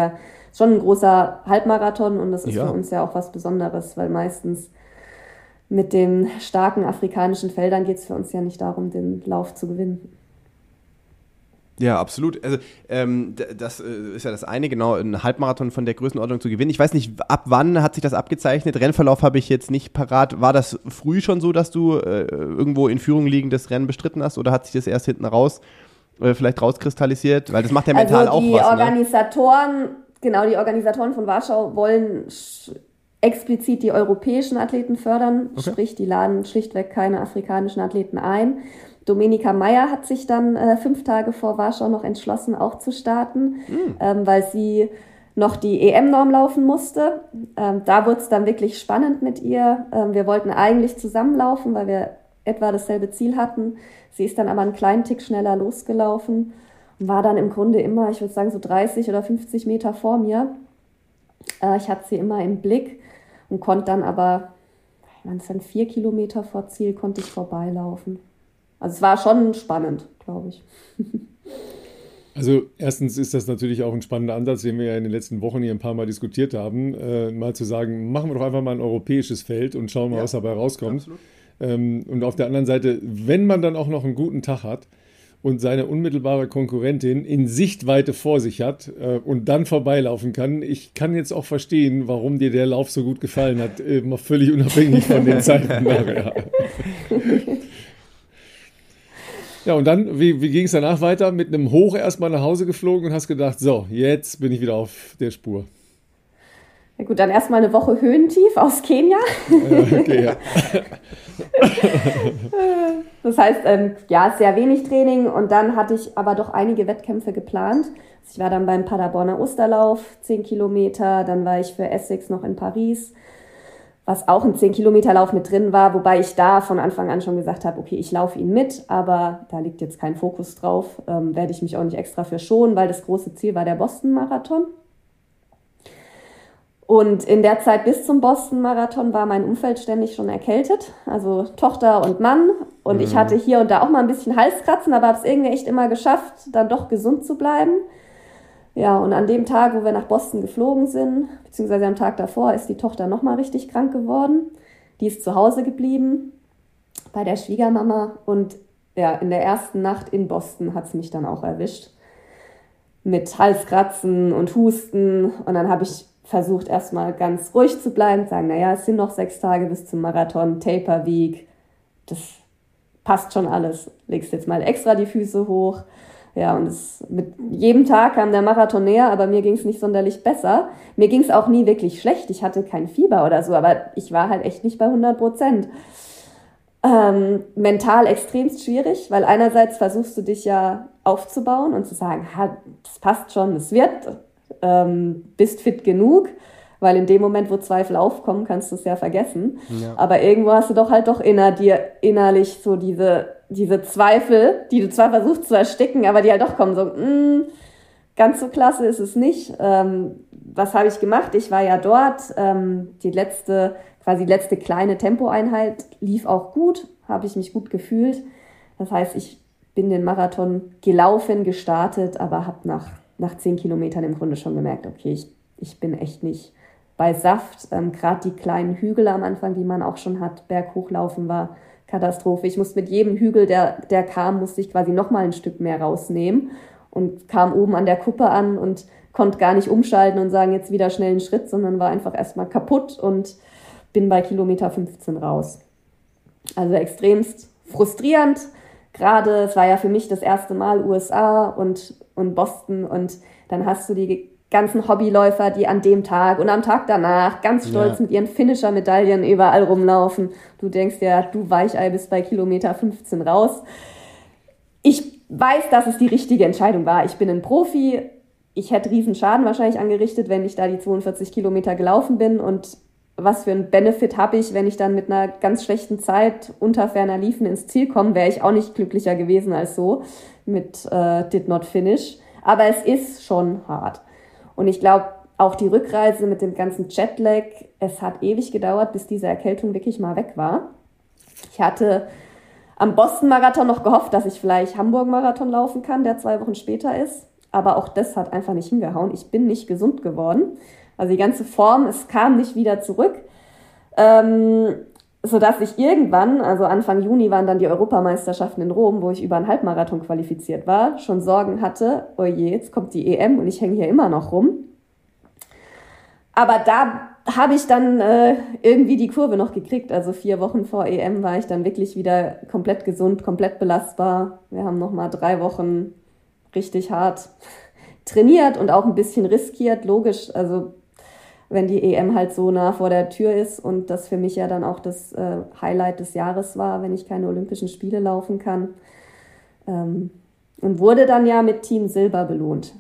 schon ein großer Halbmarathon und das ist für uns ja auch was Besonderes, weil meistens mit den starken afrikanischen Feldern geht es für uns ja nicht darum, den Lauf zu gewinnen. Ja, absolut. Also das ist ja das eine, genau, einen Halbmarathon von der Größenordnung zu gewinnen. Ich weiß nicht, ab wann hat sich das abgezeichnet? Rennverlauf habe ich jetzt nicht parat. War das früh schon so, dass du irgendwo in Führung liegendes Rennen bestritten hast oder hat sich das erst hinten raus vielleicht rauskristallisiert? Weil das macht ja mental auch was. Die Organisatoren von Warschau wollen explizit die europäischen Athleten fördern, sprich, die laden schlichtweg keine afrikanischen Athleten ein. Domenica Meyer hat sich dann 5 Tage vor Warschau noch entschlossen, auch zu starten, weil sie noch die EM-Norm laufen musste. Da wurde es dann wirklich spannend mit ihr. Wir wollten eigentlich zusammenlaufen, weil wir etwa dasselbe Ziel hatten. Sie ist dann aber einen kleinen Tick schneller losgelaufen und war dann im Grunde immer, ich würde sagen, so 30 oder 50 Meter vor mir. Ich hatte sie immer im Blick und konnte dann aber, es dann 4 Kilometer vor Ziel, konnte ich vorbeilaufen. Also es war schon spannend, glaube ich. Also erstens ist das natürlich auch ein spannender Ansatz, den wir ja in den letzten Wochen hier ein paar Mal diskutiert haben, mal zu sagen, machen wir doch einfach mal ein europäisches Feld und schauen mal, was dabei rauskommt. Und auf der anderen Seite, wenn man dann auch noch einen guten Tag hat und seine unmittelbare Konkurrentin in Sichtweite vor sich hat und dann vorbeilaufen kann, ich kann jetzt auch verstehen, warum dir der Lauf so gut gefallen hat, mal völlig unabhängig von den Zeiten nachher. Ja, und dann, wie ging es danach weiter? Mit einem Hoch erstmal nach Hause geflogen und hast gedacht, so, jetzt bin ich wieder auf der Spur. Ja gut, dann erstmal eine Woche Höhentief aus Kenia. Okay, ja. Das heißt, sehr wenig Training und dann hatte ich aber doch einige Wettkämpfe geplant. Also ich war dann beim Paderborner Osterlauf, 10 Kilometer, dann war ich für Essex noch in Paris, was auch ein 10-Kilometer-Lauf mit drin war, wobei ich da von Anfang an schon gesagt habe, okay, ich laufe ihn mit, aber da liegt jetzt kein Fokus drauf, werde ich mich auch nicht extra für schonen, weil das große Ziel war der Boston-Marathon. Und in der Zeit bis zum Boston-Marathon war mein Umfeld ständig schon erkältet, also Tochter und Mann. Und ich hatte hier und da auch mal ein bisschen Halskratzen, aber habe es irgendwie echt immer geschafft, dann doch gesund zu bleiben. Ja, und an dem Tag, wo wir nach Boston geflogen sind, beziehungsweise am Tag davor, ist die Tochter nochmal richtig krank geworden. Die ist zu Hause geblieben bei der Schwiegermama. Und ja, in der ersten Nacht in Boston hat es mich dann auch erwischt. Mit Halskratzen und Husten. Und dann habe ich versucht, erstmal ganz ruhig zu bleiben, sagen, naja, es sind noch 6 Tage bis zum Marathon, Taper Week, das passt schon alles. Legst jetzt mal extra die Füße hoch. Ja, und mit jedem Tag kam der Marathon näher, aber mir ging es nicht sonderlich besser. Mir ging es auch nie wirklich schlecht. Ich hatte kein Fieber oder so, aber ich war halt echt nicht bei 100%. Mental extremst schwierig, weil einerseits versuchst du dich ja aufzubauen und zu sagen, das passt schon, es wird, bist fit genug, weil in dem Moment, wo Zweifel aufkommen, kannst du es ja vergessen. Ja. Aber irgendwo hast du doch innerlich so diese Zweifel, die du zwar versuchst zu ersticken, aber die halt doch kommen, so, ganz so klasse ist es nicht. Was habe ich gemacht? Ich war ja dort, die letzte kleine Tempoeinheit lief auch gut, habe ich mich gut gefühlt. Das heißt, ich bin den Marathon gelaufen, gestartet, aber habe nach 10 Kilometern im Grunde schon gemerkt, okay, ich bin echt nicht bei Saft. Gerade die kleinen Hügel am Anfang, die man auch schon hat, berghochlaufen war Katastrophe. Ich musste mit jedem Hügel, der kam, musste ich quasi nochmal ein Stück mehr rausnehmen und kam oben an der Kuppe an und konnte gar nicht umschalten und sagen, jetzt wieder schnell einen Schritt, sondern war einfach erstmal kaputt und bin bei Kilometer 15 raus. Also extremst frustrierend. Gerade, es war ja für mich das erste Mal USA und Boston und dann hast du die ganzen Hobbyläufer, die an dem Tag und am Tag danach ganz stolz mit ihren Finisher-Medaillen überall rumlaufen. Du denkst ja, du Weichei bist bei Kilometer 15 raus. Ich weiß, dass es die richtige Entscheidung war. Ich bin ein Profi. Ich hätte riesen Schaden wahrscheinlich angerichtet, wenn ich da die 42 Kilometer gelaufen bin. Und was für einen Benefit habe ich, wenn ich dann mit einer ganz schlechten Zeit unter ferner Liefen ins Ziel komme, wäre ich auch nicht glücklicher gewesen als so mit Did Not Finish. Aber es ist schon hart. Und ich glaube, auch die Rückreise mit dem ganzen Jetlag, es hat ewig gedauert, bis diese Erkältung wirklich mal weg war. Ich hatte am Boston-Marathon noch gehofft, dass ich vielleicht Hamburg-Marathon laufen kann, der 2 Wochen später ist. aber auch das hat einfach nicht hingehauen. Ich bin nicht gesund geworden. Also die ganze Form, es kam nicht wieder zurück. Sodass ich irgendwann, also Anfang Juni waren dann die Europameisterschaften in Rom, wo ich über einen Halbmarathon qualifiziert war, schon Sorgen hatte, oh je, jetzt kommt die EM und ich hänge hier immer noch rum. Aber da habe ich dann irgendwie die Kurve noch gekriegt. Also 4 Wochen vor EM war ich dann wirklich wieder komplett gesund, komplett belastbar. Wir haben nochmal 3 Wochen richtig hart trainiert und auch ein bisschen riskiert, logisch. Also wenn die EM halt so nah vor der Tür ist und das für mich ja dann auch das Highlight des Jahres war, wenn ich keine Olympischen Spiele laufen kann. Und wurde dann ja mit Team Silber belohnt.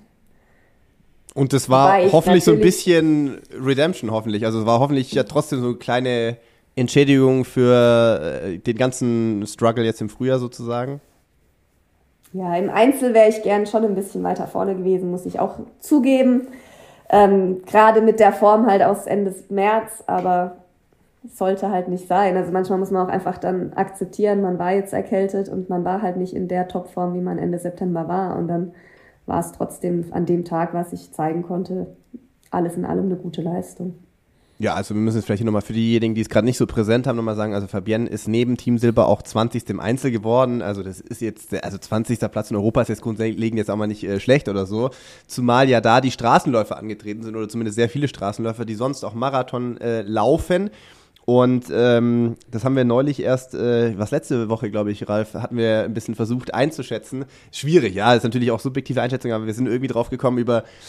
Und das war hoffentlich so ein bisschen Redemption, hoffentlich. Also es war hoffentlich ja trotzdem so eine kleine Entschädigung für den ganzen Struggle jetzt im Frühjahr sozusagen. Ja, im Einzel wäre ich gern schon ein bisschen weiter vorne gewesen, muss ich auch zugeben. Gerade mit der Form halt aus Ende März, aber es sollte halt nicht sein. Also manchmal muss man auch einfach dann akzeptieren, man war jetzt erkältet und man war halt nicht in der Topform, wie man Ende September war. Und dann war es trotzdem an dem Tag, was ich zeigen konnte, alles in allem eine gute Leistung. Ja, also wir müssen es vielleicht nochmal für diejenigen, die es gerade nicht so präsent haben, nochmal sagen, also Fabienne ist neben Team Silber auch 20. im Einzel geworden, also das ist jetzt, also 20. Platz in Europa ist jetzt grundlegend jetzt auch mal nicht schlecht oder so, zumal ja da die Straßenläufer angetreten sind oder zumindest sehr viele Straßenläufer, die sonst auch Marathon laufen. Und das haben wir neulich erst, was letzte Woche, glaube ich, Ralf, hatten wir ein bisschen versucht einzuschätzen. Schwierig, ja, ist natürlich auch subjektive Einschätzung, aber wir sind irgendwie drauf gekommen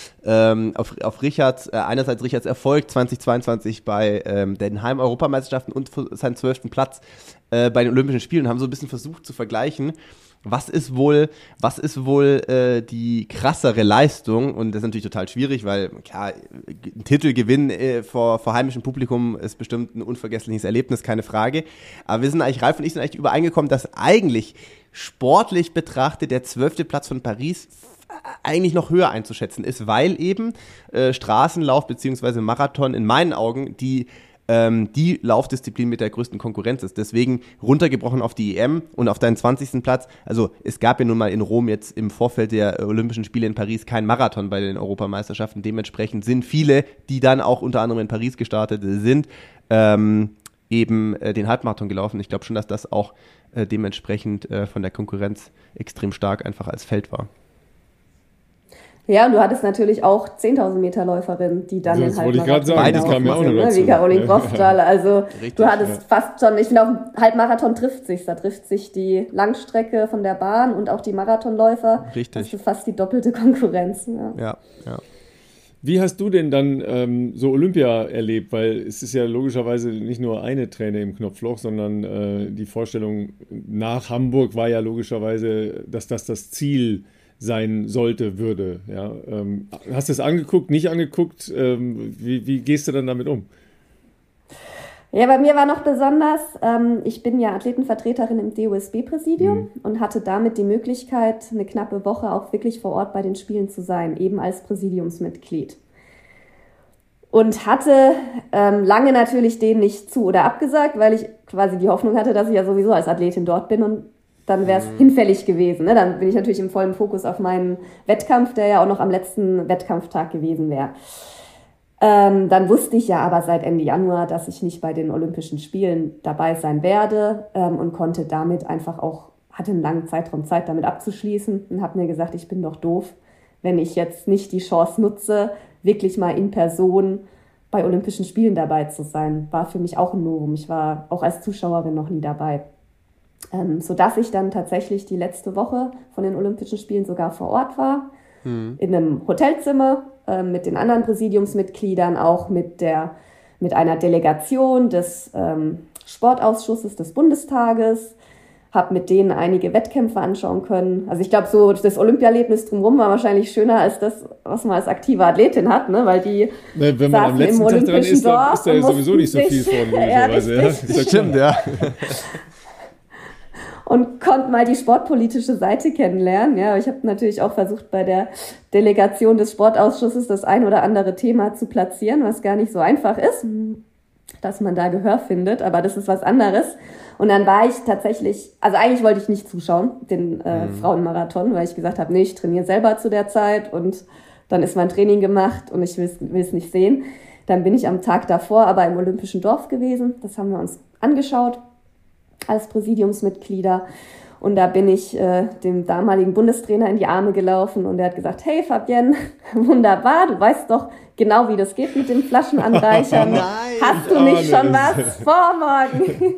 auf Richards, einerseits Richards Erfolg 2022 bei den Heim-Europameisterschaften und seinen 12. Platz bei den Olympischen Spielen, haben so ein bisschen versucht zu vergleichen. Was ist wohl die krassere Leistung? Und das ist natürlich total schwierig, weil klar, ein Titelgewinn vor heimischem Publikum ist bestimmt ein unvergessliches Erlebnis, keine Frage. Aber Ralf und ich sind eigentlich übereingekommen, dass eigentlich sportlich betrachtet der 12. Platz von Paris eigentlich noch höher einzuschätzen ist, weil eben Straßenlauf bzw. Marathon in meinen Augen die Laufdisziplin mit der größten Konkurrenz ist. Deswegen runtergebrochen auf die EM und auf deinen 20. Platz. Also es gab ja nun mal in Rom jetzt im Vorfeld der Olympischen Spiele in Paris kein Marathon bei den Europameisterschaften. Dementsprechend sind viele, die dann auch unter anderem in Paris gestartet sind, eben den Halbmarathon gelaufen. Ich glaube schon, dass das auch dementsprechend von der Konkurrenz extrem stark einfach als Feld war. Ja, und du hattest natürlich auch 10.000 Meter Läuferin, die dann den Halbmarathon beides kam ja auch noch dazu. Wie Caroline Kostral. Also Richtig, du hattest fast schon, ich finde auf dem Halbmarathon trifft sich. Da trifft sich die Langstrecke von der Bahn und auch die Marathonläufer. Richtig. Hast du fast die doppelte Konkurrenz. Ja. Wie hast du denn dann so Olympia erlebt? Weil es ist ja logischerweise nicht nur eine Träne im Knopfloch, sondern die Vorstellung nach Hamburg war ja logischerweise, dass das Ziel sein würde. Ja? Hast du es angeguckt, nicht angeguckt? Wie gehst du dann damit um? Ja, bei mir war noch besonders, ich bin ja Athletenvertreterin im DOSB-Präsidium und hatte damit die Möglichkeit, eine knappe Woche auch wirklich vor Ort bei den Spielen zu sein, eben als Präsidiumsmitglied. Und hatte lange natürlich denen nicht zu- oder abgesagt, weil ich quasi die Hoffnung hatte, dass ich ja sowieso als Athletin dort bin und dann wäre es hinfällig gewesen. Ne? Dann bin ich natürlich im vollen Fokus auf meinen Wettkampf, der ja auch noch am letzten Wettkampftag gewesen wäre. Dann wusste ich ja aber seit Ende Januar, dass ich nicht bei den Olympischen Spielen dabei sein werde und konnte damit einfach auch, hatte einen langen Zeitraum Zeit, damit abzuschließen und habe mir gesagt, ich bin doch doof, wenn ich jetzt nicht die Chance nutze, wirklich mal in Person bei Olympischen Spielen dabei zu sein. War für mich auch ein Novum. Ich war auch als Zuschauerin noch nie dabei. Sodass ich dann tatsächlich die letzte Woche von den Olympischen Spielen sogar vor Ort war, in einem Hotelzimmer mit den anderen Präsidiumsmitgliedern, auch mit einer Delegation des Sportausschusses des Bundestages, habe mit denen einige Wettkämpfe anschauen können. Also ich glaube, so das Olympiaerlebnis drumherum war wahrscheinlich schöner als das, was man als aktive Athletin hat, ne? Weil die wenn man am letzten Tag dran ist, dann ist da ja sowieso nicht so viel vor, logischerweise. Ja, das stimmt, ja. Und konnte mal die sportpolitische Seite kennenlernen. Ja, ich habe natürlich auch versucht, bei der Delegation des Sportausschusses das ein oder andere Thema zu platzieren, was gar nicht so einfach ist. dass man da Gehör findet, aber das ist was anderes. Und dann war ich tatsächlich, also eigentlich wollte ich nicht zuschauen, den Frauenmarathon, weil ich gesagt habe, nee, ich trainiere selber zu der Zeit und dann ist mein Training gemacht und ich will es nicht sehen. Dann bin ich am Tag davor aber im Olympischen Dorf gewesen, das haben wir uns angeschaut als Präsidiumsmitglieder. Und da bin ich dem damaligen Bundestrainer in die Arme gelaufen und der hat gesagt, hey Fabienne, wunderbar, du weißt doch genau, wie das geht mit dem Flaschenanreichern. Nein. Hast du nicht schon was vor morgen?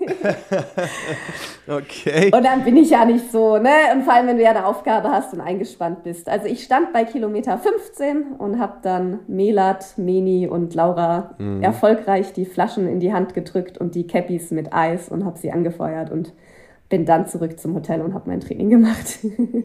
Okay. Und dann bin ich ja nicht so, ne? Und vor allem, wenn du ja eine Aufgabe hast und eingespannt bist. Also ich stand bei Kilometer 15 und habe dann Melat, Meni und Laura erfolgreich die Flaschen in die Hand gedrückt und die Cappies mit Eis und habe sie angefeuert und bin dann zurück zum Hotel und habe mein Training gemacht.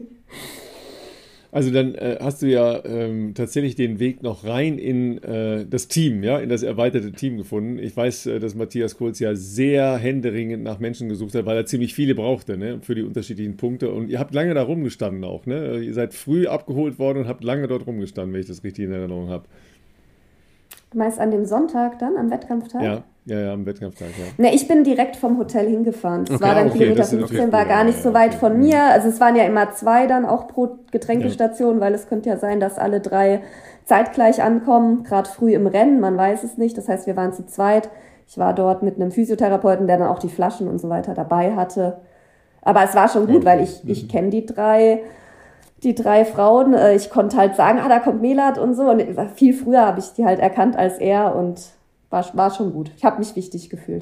Also dann hast du ja tatsächlich den Weg noch rein in das Team, ja, in das erweiterte Team gefunden. Ich weiß, dass Matthias Kulz ja sehr händeringend nach Menschen gesucht hat, weil er ziemlich viele brauchte, ne, für die unterschiedlichen Punkte. Und ihr habt lange da rumgestanden auch, ne? Ihr seid früh abgeholt worden und habt lange dort rumgestanden, wenn ich das richtig in Erinnerung habe. Du meinst an dem Sonntag dann, am Wettkampftag? Ja, am Wettkampftag, ja. Ne, ich bin direkt vom Hotel hingefahren. Das war dann Kilometer 15, war gar nicht so weit von okay. mir. Also es waren ja immer 2 dann auch pro Getränkestation, weil es könnte ja sein, dass alle 3 zeitgleich ankommen, gerade früh im Rennen, man weiß es nicht. Das heißt, wir waren zu zweit. Ich war dort mit einem Physiotherapeuten, der dann auch die Flaschen und so weiter dabei hatte. Aber es war schon gut, weil ich kenne die drei Frauen. Ich konnte halt sagen, da kommt Melat und so. Und viel früher habe ich die halt erkannt als er und war schon gut. Ich habe mich wichtig gefühlt.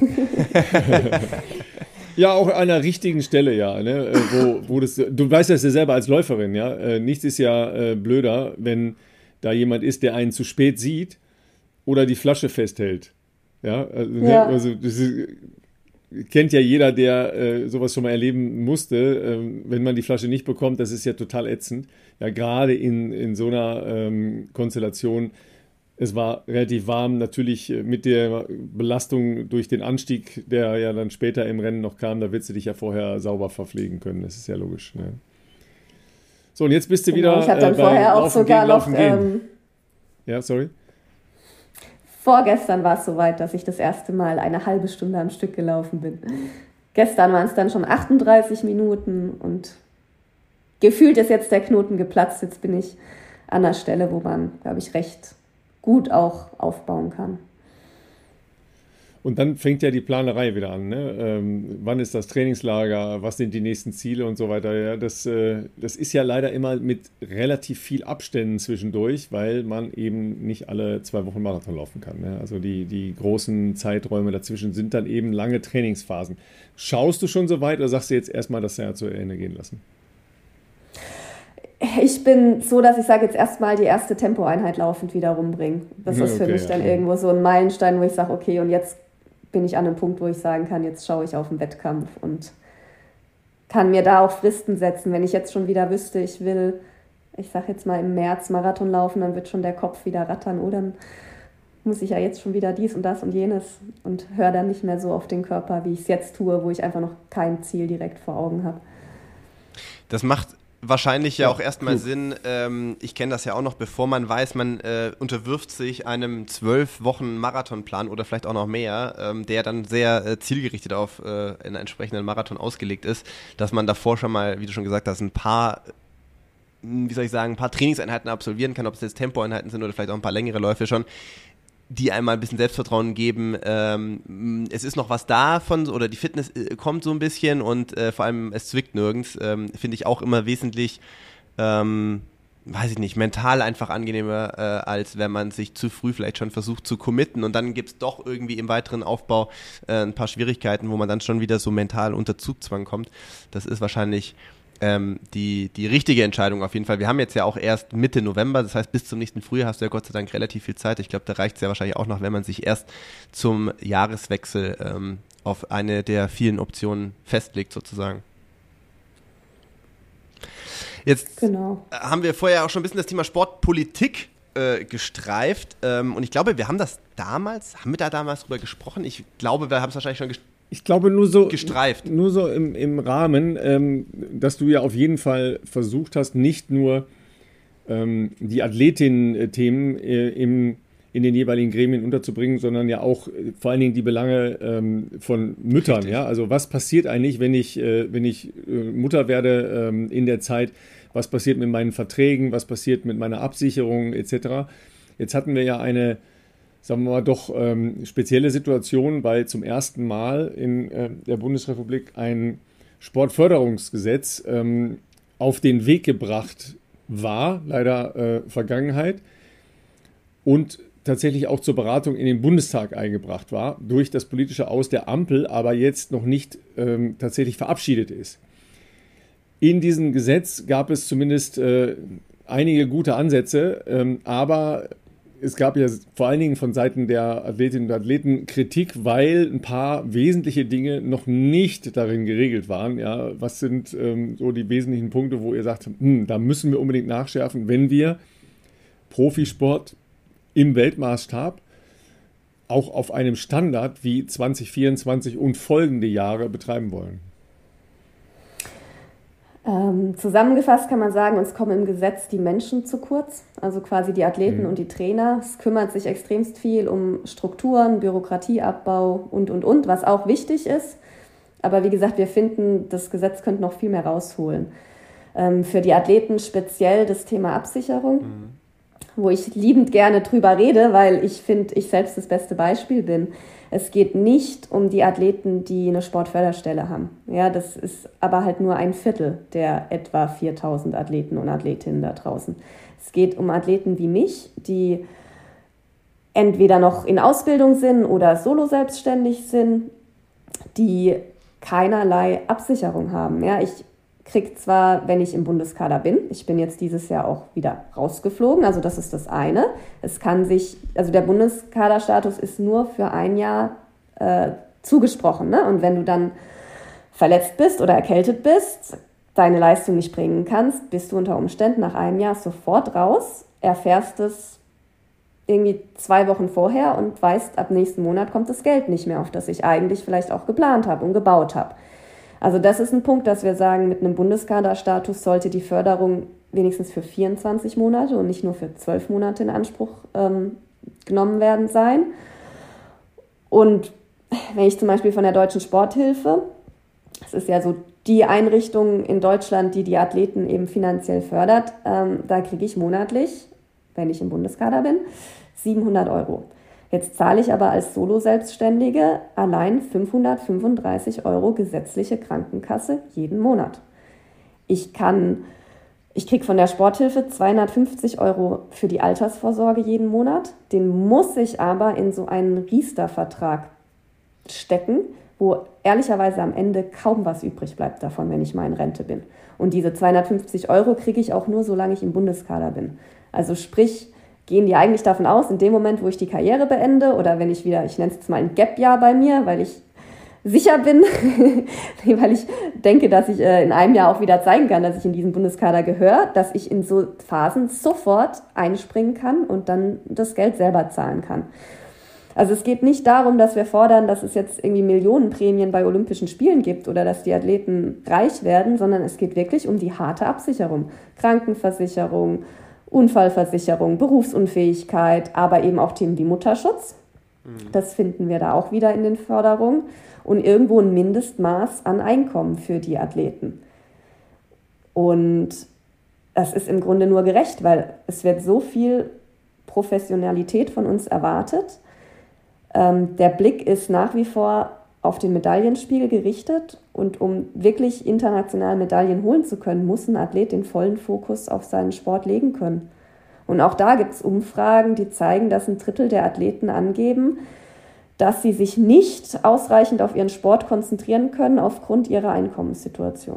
Ja, auch an einer richtigen Stelle, ja. Ne? Wo das, du weißt das ja selber als Läuferin, ja. Nichts ist ja blöder, wenn da jemand ist, der einen zu spät sieht oder die Flasche festhält. Ja, also das ist, kennt ja jeder, der sowas schon mal erleben musste. Wenn man die Flasche nicht bekommt, das ist ja total ätzend. Ja, gerade in so einer Konstellation. Es war relativ warm, natürlich mit der Belastung durch den Anstieg, der ja dann später im Rennen noch kam, da willst du dich ja vorher sauber verpflegen können, das ist ja logisch. Ne? So, und jetzt bist du wieder ich habe dann vorher auch sogar noch... ja, sorry? Vorgestern war es soweit, dass ich das erste Mal eine halbe Stunde am Stück gelaufen bin. Gestern waren es dann schon 38 Minuten und gefühlt ist jetzt der Knoten geplatzt. Jetzt bin ich an der Stelle, wo man, glaube ich, recht gut auch aufbauen kann. Und dann fängt ja die Planerei wieder an. Ne? Wann ist das Trainingslager? Was sind die nächsten Ziele und so weiter? Ja, das ist ja leider immer mit relativ viel Abständen zwischendurch, weil man eben nicht alle 2 Wochen Marathon laufen kann. Ne? Also die großen Zeiträume dazwischen sind dann eben lange Trainingsphasen. Schaust du schon so weit oder sagst du jetzt erstmal das Jahr zu Ende gehen lassen? Ich bin so, dass ich sage, jetzt erstmal die erste Tempoeinheit laufend wieder rumbringen. Das ist für mich dann irgendwo so ein Meilenstein, wo ich sage, okay, und jetzt bin ich an einem Punkt, wo ich sagen kann, jetzt schaue ich auf den Wettkampf und kann mir da auch Fristen setzen. Wenn ich jetzt schon wieder wüsste, ich will, ich sage jetzt mal im März Marathon laufen, dann wird schon der Kopf wieder rattern. Oh, dann muss ich ja jetzt schon wieder dies und das und jenes und höre dann nicht mehr so auf den Körper, wie ich es jetzt tue, wo ich einfach noch kein Ziel direkt vor Augen habe. Das macht wahrscheinlich ja auch erstmal Sinn. Ich kenne das ja auch noch, bevor man weiß, man unterwirft sich einem 12 Wochen Marathonplan oder vielleicht auch noch mehr, der dann sehr zielgerichtet auf einen entsprechenden Marathon ausgelegt ist, dass man davor schon mal, wie du schon gesagt hast, ein paar Trainingseinheiten absolvieren kann, ob es jetzt Tempoeinheiten sind oder vielleicht auch ein paar längere Läufe schon, die einmal ein bisschen Selbstvertrauen geben. Es ist noch was davon oder die Fitness kommt so ein bisschen und vor allem es zwickt nirgends. Finde ich auch immer wesentlich, weiß ich nicht, mental einfach angenehmer, als wenn man sich zu früh vielleicht schon versucht zu committen und dann gibt es doch irgendwie im weiteren Aufbau ein paar Schwierigkeiten, wo man dann schon wieder so mental unter Zugzwang kommt. Das ist wahrscheinlich die richtige Entscheidung auf jeden Fall. Wir haben jetzt ja auch erst Mitte November, das heißt bis zum nächsten Frühjahr hast du ja Gott sei Dank relativ viel Zeit. Ich glaube, da reicht es ja wahrscheinlich auch noch, wenn man sich erst zum Jahreswechsel auf eine der vielen Optionen festlegt sozusagen. Jetzt haben wir vorher auch schon ein bisschen das Thema Sportpolitik gestreift und ich glaube, wir haben da damals drüber gesprochen? Ich glaube, wir haben es wahrscheinlich schon Ich glaube nur so gestreift. Nur so im Rahmen, dass du ja auf jeden Fall versucht hast, nicht nur die Athletin-Themen in den jeweiligen Gremien unterzubringen, sondern ja auch vor allen Dingen die Belange von Müttern. Richtig. Ja? Also was passiert eigentlich, wenn ich Mutter werde in der Zeit? Was passiert mit meinen Verträgen? Was passiert mit meiner Absicherung etc.? Jetzt hatten wir ja eine, sagen wir mal, doch spezielle Situation, weil zum ersten Mal in der Bundesrepublik ein Sportförderungsgesetz auf den Weg gebracht war, leider Vergangenheit, und tatsächlich auch zur Beratung in den Bundestag eingebracht war, durch das politische Aus der Ampel, aber jetzt noch nicht tatsächlich verabschiedet ist. In diesem Gesetz gab es zumindest einige gute Ansätze, aber es gab ja vor allen Dingen von Seiten der Athletinnen und Athleten Kritik, weil ein paar wesentliche Dinge noch nicht darin geregelt waren. Ja, was sind so die wesentlichen Punkte, wo ihr sagt, da müssen wir unbedingt nachschärfen, wenn wir Profisport im Weltmaßstab auch auf einem Standard wie 2024 und folgende Jahre betreiben wollen? Zusammengefasst kann man sagen, uns kommen im Gesetz die Menschen zu kurz, also quasi die Athleten und die Trainer. Es kümmert sich extremst viel um Strukturen, Bürokratieabbau und, was auch wichtig ist. Aber wie gesagt, wir finden, das Gesetz könnte noch viel mehr rausholen. Für die Athleten speziell das Thema Absicherung, wo ich liebend gerne drüber rede, weil ich finde, ich selbst das beste Beispiel bin. Es geht nicht um die Athleten, die eine Sportförderstelle haben. Ja, das ist aber halt nur ein Viertel der etwa 4.000 Athleten und Athletinnen da draußen. Es geht um Athleten wie mich, die entweder noch in Ausbildung sind oder solo selbstständig sind, die keinerlei Absicherung haben. Ja, ich kriege zwar, wenn ich im Bundeskader bin, ich bin jetzt dieses Jahr auch wieder rausgeflogen, also das ist das eine. Es kann sich, also der Bundeskaderstatus ist nur für ein Jahr zugesprochen, ne? Und wenn du dann verletzt bist oder erkältet bist, deine Leistung nicht bringen kannst, bist du unter Umständen nach einem Jahr sofort raus, erfährst es irgendwie 2 Wochen vorher und weißt, ab nächsten Monat kommt das Geld nicht mehr, auf das ich eigentlich vielleicht auch geplant habe und gebaut habe. Also das ist ein Punkt, dass wir sagen, mit einem Bundeskaderstatus sollte die Förderung wenigstens für 24 Monate und nicht nur für 12 Monate in Anspruch genommen werden sein. Und wenn ich zum Beispiel von der Deutschen Sporthilfe, das ist ja so die Einrichtung in Deutschland, die die Athleten eben finanziell fördert, da kriege ich monatlich, wenn ich im Bundeskader bin, 700 Euro. Jetzt zahle ich aber als Solo-Selbstständige allein 535 Euro gesetzliche Krankenkasse jeden Monat. Ich kriege von der Sporthilfe 250 Euro für die Altersvorsorge jeden Monat. Den muss ich aber in so einen Riester-Vertrag stecken, wo ehrlicherweise am Ende kaum was übrig bleibt davon, wenn ich mal in Rente bin. Und diese 250 Euro kriege ich auch nur, solange ich im Bundeskader bin. Also sprich, gehen die eigentlich davon aus, in dem Moment, wo ich die Karriere beende oder wenn ich wieder, ich nenne es jetzt mal ein Gap-Jahr bei mir, weil ich sicher bin, weil ich denke, dass ich in einem Jahr auch wieder zeigen kann, dass ich in diesen Bundeskader gehöre, dass ich in so Phasen sofort einspringen kann und dann das Geld selber zahlen kann. Also es geht nicht darum, dass wir fordern, dass es jetzt irgendwie Millionenprämien bei Olympischen Spielen gibt oder dass die Athleten reich werden, sondern es geht wirklich um die harte Absicherung. Krankenversicherung, Unfallversicherung, Berufsunfähigkeit, aber eben auch Themen wie Mutterschutz. Das finden wir da auch wieder in den Förderungen. Und irgendwo ein Mindestmaß an Einkommen für die Athleten. Und das ist im Grunde nur gerecht, weil es wird so viel Professionalität von uns erwartet. Der Blick ist nach wie vor auf den Medaillenspiegel gerichtet. Und um wirklich international Medaillen holen zu können, muss ein Athlet den vollen Fokus auf seinen Sport legen können. Und auch da gibt es Umfragen, die zeigen, dass 1/3 der Athleten angeben, dass sie sich nicht ausreichend auf ihren Sport konzentrieren können aufgrund ihrer Einkommenssituation.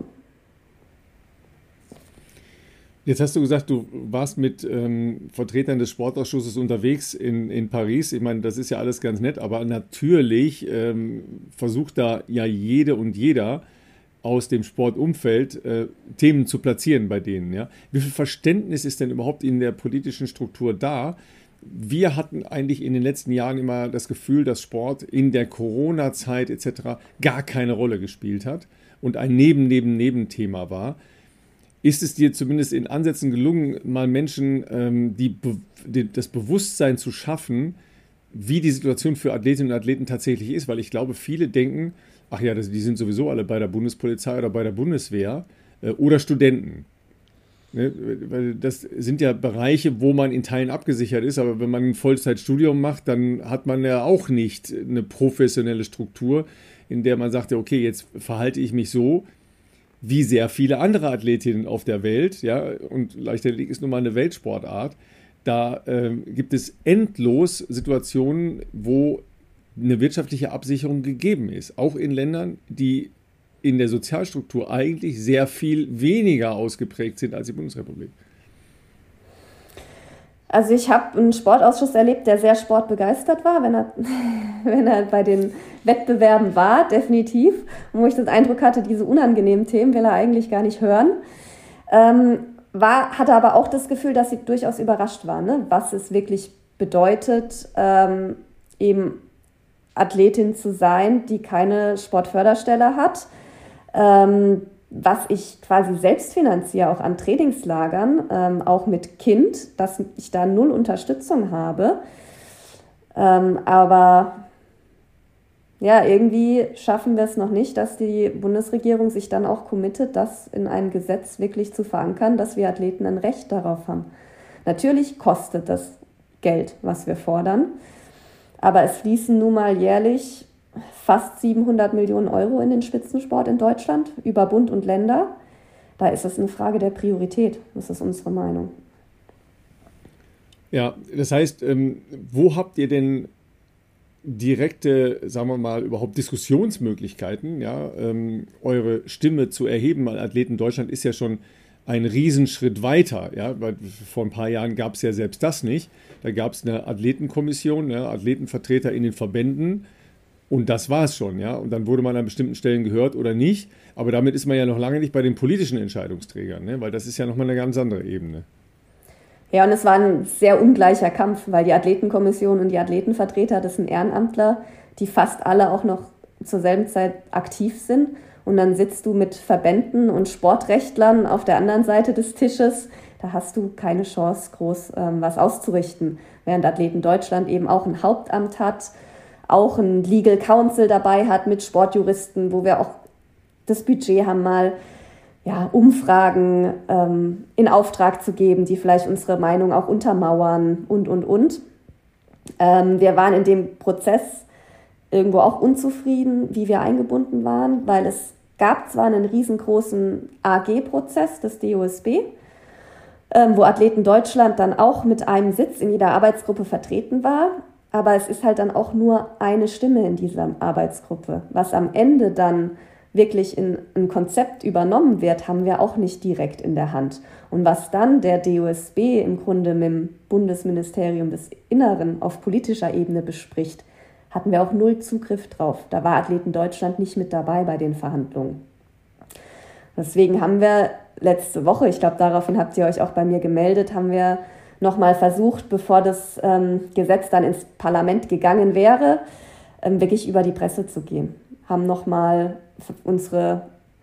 Jetzt hast du gesagt, du warst mit Vertretern des Sportausschusses unterwegs in Paris. Ich meine, das ist ja alles ganz nett, aber natürlich versucht da ja jede und jeder aus dem Sportumfeld Themen zu platzieren bei denen. Ja? Wie viel Verständnis ist denn überhaupt in der politischen Struktur da? Wir hatten eigentlich in den letzten Jahren immer das Gefühl, dass Sport in der Corona-Zeit etc. gar keine Rolle gespielt hat und ein Nebenthema war. ist es dir zumindest in Ansätzen gelungen, mal Menschen das Bewusstsein zu schaffen, wie die Situation für Athletinnen und Athleten tatsächlich ist? Weil ich glaube, viele denken, ach ja, die sind sowieso alle bei der Bundespolizei oder bei der Bundeswehr oder Studenten. Ne? Weil das sind ja Bereiche, wo man in Teilen abgesichert ist, aber wenn man ein Vollzeitstudium macht, dann hat man ja auch nicht eine professionelle Struktur, in der man sagt, ja, okay, jetzt verhalte ich mich so, wie sehr viele andere Athletinnen auf der Welt, ja, und Leichtathletik ist nun mal eine Weltsportart, da gibt es endlos Situationen, wo eine wirtschaftliche Absicherung gegeben ist, auch in Ländern, die in der Sozialstruktur eigentlich sehr viel weniger ausgeprägt sind als die Bundesrepublik. Also ich habe einen Sportausschuss erlebt, der sehr sportbegeistert war, wenn er bei den Wettbewerben war, definitiv. Und wo ich den Eindruck hatte, diese unangenehmen Themen will er eigentlich gar nicht hören. Hatte aber auch das Gefühl, dass sie durchaus überrascht waren, ne? Was es wirklich bedeutet, eben Athletin zu sein, die keine Sportförderstelle hat. Was ich quasi selbst finanziere, auch an Trainingslagern, auch mit Kind, dass ich da null Unterstützung habe. Aber ja, irgendwie schaffen wir es noch nicht, dass die Bundesregierung sich dann auch committet, das in ein Gesetz wirklich zu verankern, dass wir Athleten ein Recht darauf haben. Natürlich kostet das Geld, was wir fordern, aber es fließen nun mal jährlich fast 700 Millionen Euro in den Spitzensport in Deutschland, über Bund und Länder. Da ist es eine Frage der Priorität. Das ist unsere Meinung. Ja, das heißt, wo habt ihr denn direkte, sagen wir mal, überhaupt Diskussionsmöglichkeiten, ja, eure Stimme zu erheben? Weil Athleten Deutschland ist ja schon ein Riesenschritt weiter. Ja, weil vor ein paar Jahren gab es ja selbst das nicht. Da gab es eine Athletenkommission, ja, Athletenvertreter in den Verbänden. Und das war es schon, ja. Und dann wurde man an bestimmten Stellen gehört oder nicht. Aber damit ist man ja noch lange nicht bei den politischen Entscheidungsträgern, ne? Weil das ist ja nochmal eine ganz andere Ebene. Ja, und es war ein sehr ungleicher Kampf, weil die Athletenkommission und die Athletenvertreter, das sind Ehrenamtler, die fast alle auch noch zur selben Zeit aktiv sind. Und dann sitzt du mit Verbänden und Sportrechtlern auf der anderen Seite des Tisches. Da hast du keine Chance, groß was auszurichten. Während Athleten Deutschland eben auch ein Hauptamt hat, auch ein Legal Counsel dabei hat mit Sportjuristen, wo wir auch das Budget haben, mal Umfragen in Auftrag zu geben, die vielleicht unsere Meinung auch untermauern und. Wir waren in dem Prozess irgendwo auch unzufrieden, wie wir eingebunden waren, weil es gab zwar einen riesengroßen AG-Prozess des DOSB, wo Athleten Deutschland dann auch mit einem Sitz in jeder Arbeitsgruppe vertreten war, aber es ist halt dann auch nur eine Stimme in dieser Arbeitsgruppe. Was am Ende dann wirklich in ein Konzept übernommen wird, haben wir auch nicht direkt in der Hand. Und was dann der DOSB im Grunde mit dem Bundesministerium des Inneren auf politischer Ebene bespricht, hatten wir auch null Zugriff drauf. Da war Athleten Deutschland nicht mit dabei bei den Verhandlungen. Deswegen haben wir letzte Woche, ich glaube, daraufhin habt ihr euch auch bei mir gemeldet, haben wir nochmal versucht, bevor das Gesetz dann ins Parlament gegangen wäre, wirklich über die Presse zu gehen. Haben nochmal unsere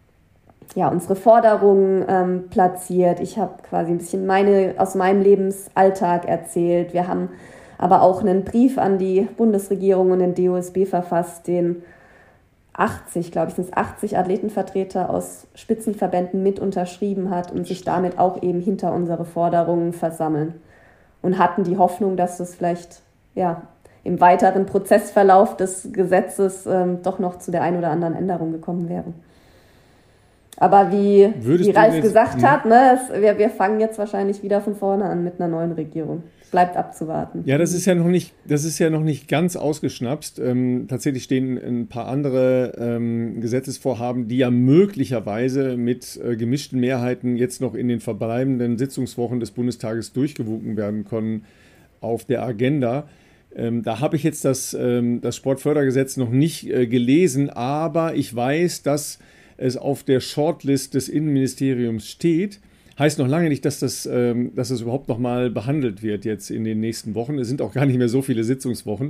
Forderungen platziert. Ich habe quasi ein bisschen aus meinem Lebensalltag erzählt. Wir haben aber auch einen Brief an die Bundesregierung und den DOSB verfasst, den 80 Athletenvertreter aus Spitzenverbänden mit unterschrieben hat und sich damit auch eben hinter unsere Forderungen versammeln. Und hatten die Hoffnung, dass das vielleicht im weiteren Prozessverlauf des Gesetzes doch noch zu der ein oder anderen Änderung gekommen wäre. Aber wie Ralf gesagt hat, wir fangen jetzt wahrscheinlich wieder von vorne an mit einer neuen Regierung. Bleibt abzuwarten. Ja, das ist ja noch nicht ganz ausgeschnapst. Tatsächlich stehen ein paar andere Gesetzesvorhaben, die ja möglicherweise mit gemischten Mehrheiten jetzt noch in den verbleibenden Sitzungswochen des Bundestages durchgewunken werden können, auf der Agenda. Da habe ich jetzt das Sportfördergesetz noch nicht gelesen, aber ich weiß, dass es auf der Shortlist des Innenministeriums steht. Heißt noch lange nicht, dass das überhaupt noch mal behandelt wird jetzt in den nächsten Wochen. Es sind auch gar nicht mehr so viele Sitzungswochen.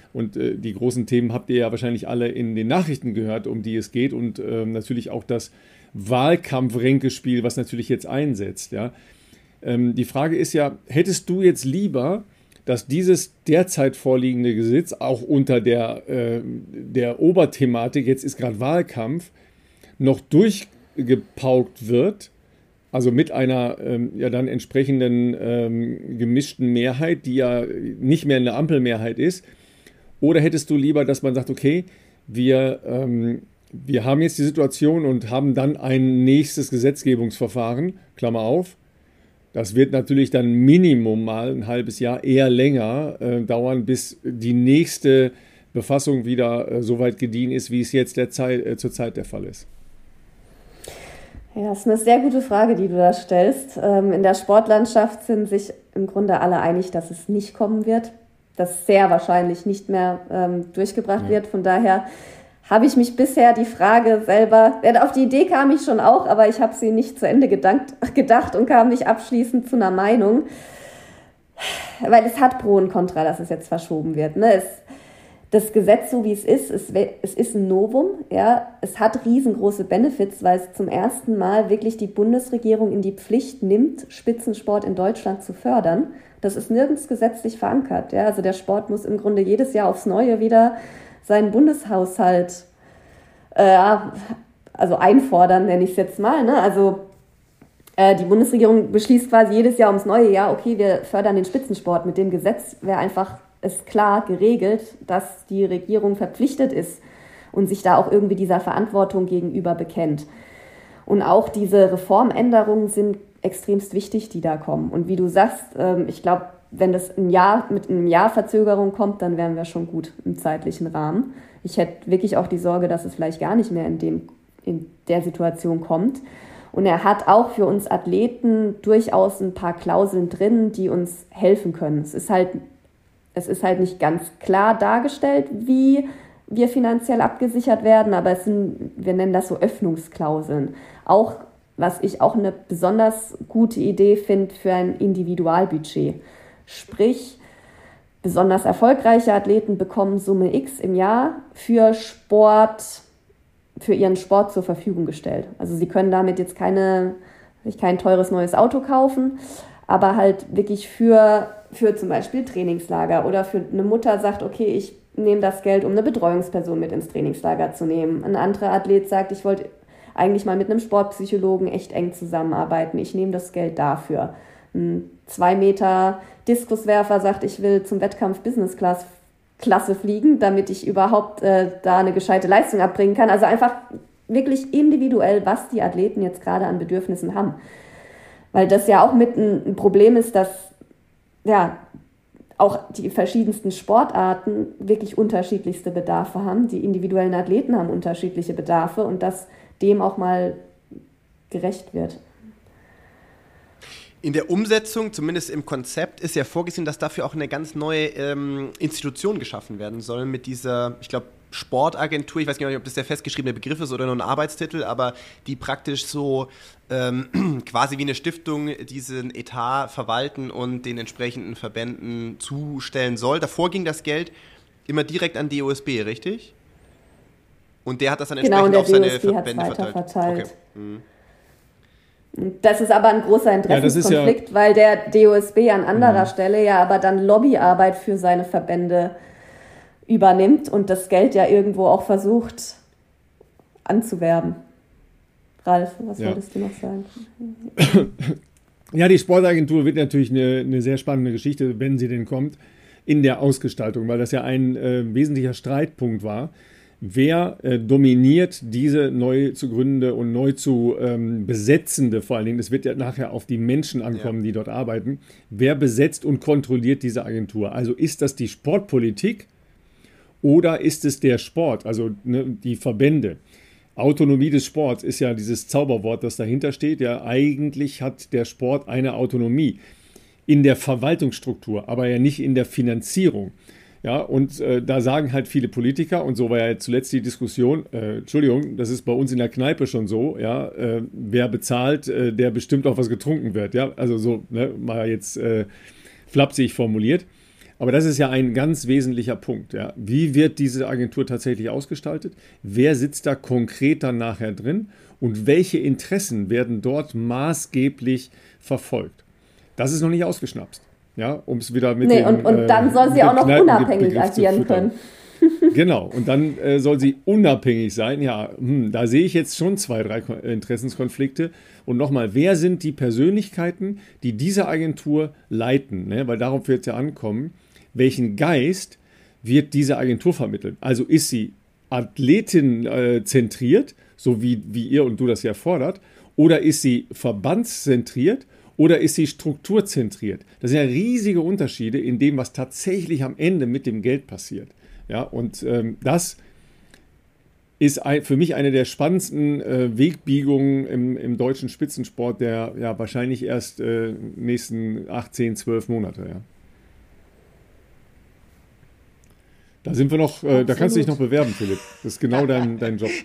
Und die großen Themen habt ihr ja wahrscheinlich alle in den Nachrichten gehört, um die es geht. Und natürlich auch das Wahlkampf-Ränkespiel, was natürlich jetzt einsetzt. Ja? Die Frage ist ja, hättest du jetzt lieber, dass dieses derzeit vorliegende Gesetz auch unter der Oberthematik, jetzt ist gerade Wahlkampf, noch durchgepaukt wird, also mit einer ja dann entsprechenden gemischten Mehrheit, die ja nicht mehr eine Ampelmehrheit ist? Oder hättest du lieber, dass man sagt, okay, wir haben jetzt die Situation und haben dann ein nächstes Gesetzgebungsverfahren, Klammer auf. Das wird natürlich dann Minimum mal ein halbes Jahr, eher länger dauern, bis die nächste Befassung wieder so weit gediehen ist, wie es jetzt zurzeit der Fall ist. Ja, das ist eine sehr gute Frage, die du da stellst. In der Sportlandschaft sind sich im Grunde alle einig, dass es nicht kommen wird, dass sehr wahrscheinlich nicht mehr durchgebracht wird. Von daher habe ich mich bisher die Frage selber, auf die Idee kam ich schon auch, aber ich habe sie nicht zu Ende gedacht und kam nicht abschließend zu einer Meinung, weil es hat Pro und Contra, dass es jetzt verschoben wird. Ne? Das Gesetz, so wie es ist ein Novum. Ja? Es hat riesengroße Benefits, weil es zum ersten Mal wirklich die Bundesregierung in die Pflicht nimmt, Spitzensport in Deutschland zu fördern. Das ist nirgends gesetzlich verankert. Ja? Also der Sport muss im Grunde jedes Jahr aufs Neue wieder seinen Bundeshaushalt also einfordern, nenne ich es jetzt mal. Ne? Also die Bundesregierung beschließt quasi jedes Jahr ums neue Jahr, okay, wir fördern den Spitzensport. Mit dem Gesetz wäre einfach es klar geregelt, dass die Regierung verpflichtet ist und sich da auch irgendwie dieser Verantwortung gegenüber bekennt. Und auch diese Reformänderungen sind extremst wichtig, die da kommen. Und wie du sagst, ich glaube, wenn das mit einem Jahr Verzögerung kommt, dann wären wir schon gut im zeitlichen Rahmen. Ich hätte wirklich auch die Sorge, dass es vielleicht gar nicht mehr in der Situation kommt. Und er hat auch für uns Athleten durchaus ein paar Klauseln drin, die uns helfen können. Es ist halt nicht ganz klar dargestellt, wie wir finanziell abgesichert werden, aber wir nennen das so Öffnungsklauseln. Auch, was ich auch eine besonders gute Idee finde, für ein Individualbudget. Sprich, besonders erfolgreiche Athleten bekommen Summe X im Jahr für ihren Sport zur Verfügung gestellt. Also sie können damit jetzt sich kein teures neues Auto kaufen, aber halt wirklich für zum Beispiel Trainingslager oder für eine Mutter sagt, okay, ich nehme das Geld, um eine Betreuungsperson mit ins Trainingslager zu nehmen. Ein anderer Athlet sagt, ich wollte eigentlich mal mit einem Sportpsychologen echt eng zusammenarbeiten. Ich nehme das Geld dafür. Ein 2 Meter Diskuswerfer sagt, ich will zum Wettkampf Business Class Klasse fliegen, damit ich überhaupt da eine gescheite Leistung abbringen kann. Also einfach wirklich individuell, was die Athleten jetzt gerade an Bedürfnissen haben. Weil das ja auch mit ein Problem ist, dass ja auch die verschiedensten Sportarten wirklich unterschiedlichste Bedarfe haben. Die individuellen Athleten haben unterschiedliche Bedarfe und dass dem auch mal gerecht wird. In der Umsetzung, zumindest im Konzept, ist ja vorgesehen, dass dafür auch eine ganz neue Institution geschaffen werden soll mit dieser, ich glaube, Sportagentur. Ich weiß gar nicht, ob das der festgeschriebene Begriff ist oder nur ein Arbeitstitel, aber die praktisch so quasi wie eine Stiftung diesen Etat verwalten und den entsprechenden Verbänden zustellen soll. Davor ging das Geld immer direkt an DOSB, richtig? Und der hat das dann entsprechend auf seine Verbände verteilt. Okay. Das ist aber ein großer Interessenkonflikt, weil der DOSB an anderer Stelle ja aber dann Lobbyarbeit für seine Verbände übernimmt und das Geld ja irgendwo auch versucht anzuwerben. Ralf, was wolltest du noch sagen? Ja, die Sportagentur wird natürlich eine sehr spannende Geschichte, wenn sie denn kommt, in der Ausgestaltung, weil das ja ein wesentlicher Streitpunkt war. Wer dominiert diese neu zu gründende und neu zu besetzende, vor allen Dingen, das wird ja nachher auf die Menschen ankommen, die dort arbeiten, wer besetzt und kontrolliert diese Agentur? Also ist das die Sportpolitik oder ist es der Sport, also die Verbände? Autonomie des Sports ist ja dieses Zauberwort, das dahinter steht. Ja, eigentlich hat der Sport eine Autonomie in der Verwaltungsstruktur, aber ja nicht in der Finanzierung. Ja, und da sagen halt viele Politiker, und so war ja zuletzt die Diskussion, Entschuldigung, das ist bei uns in der Kneipe schon so, ja, wer bezahlt, der bestimmt auch was getrunken wird, ja, also so, ne, mal jetzt flapsig formuliert. Aber das ist ja ein ganz wesentlicher Punkt. Ja. Wie wird diese Agentur tatsächlich ausgestaltet? Wer sitzt da konkret dann nachher drin? Und welche Interessen werden dort maßgeblich verfolgt? Das ist noch nicht ausgeschnapst. Ja, um es wieder mit und dann soll sie auch noch unabhängig agieren können. Genau, und dann soll sie unabhängig sein. Ja, da sehe ich jetzt schon 2, 3 Interessenskonflikte. Und nochmal, wer sind die Persönlichkeiten, die diese Agentur leiten? Ne? Weil darauf wird es ja ankommen. Welchen Geist wird diese Agentur vermitteln? Also ist sie Athletin zentriert, so wie ihr und du das ja fordert, oder ist sie verbandszentriert oder ist sie strukturzentriert? Das sind ja riesige Unterschiede in dem, was tatsächlich am Ende mit dem Geld passiert. Ja, und das ist für mich eine der spannendsten Wegbiegungen im deutschen Spitzensport der ja wahrscheinlich erst nächsten 8, 10, 12 Monate. Ja. Da sind wir noch, da kannst du dich noch bewerben, Philipp. Das ist genau dein Job.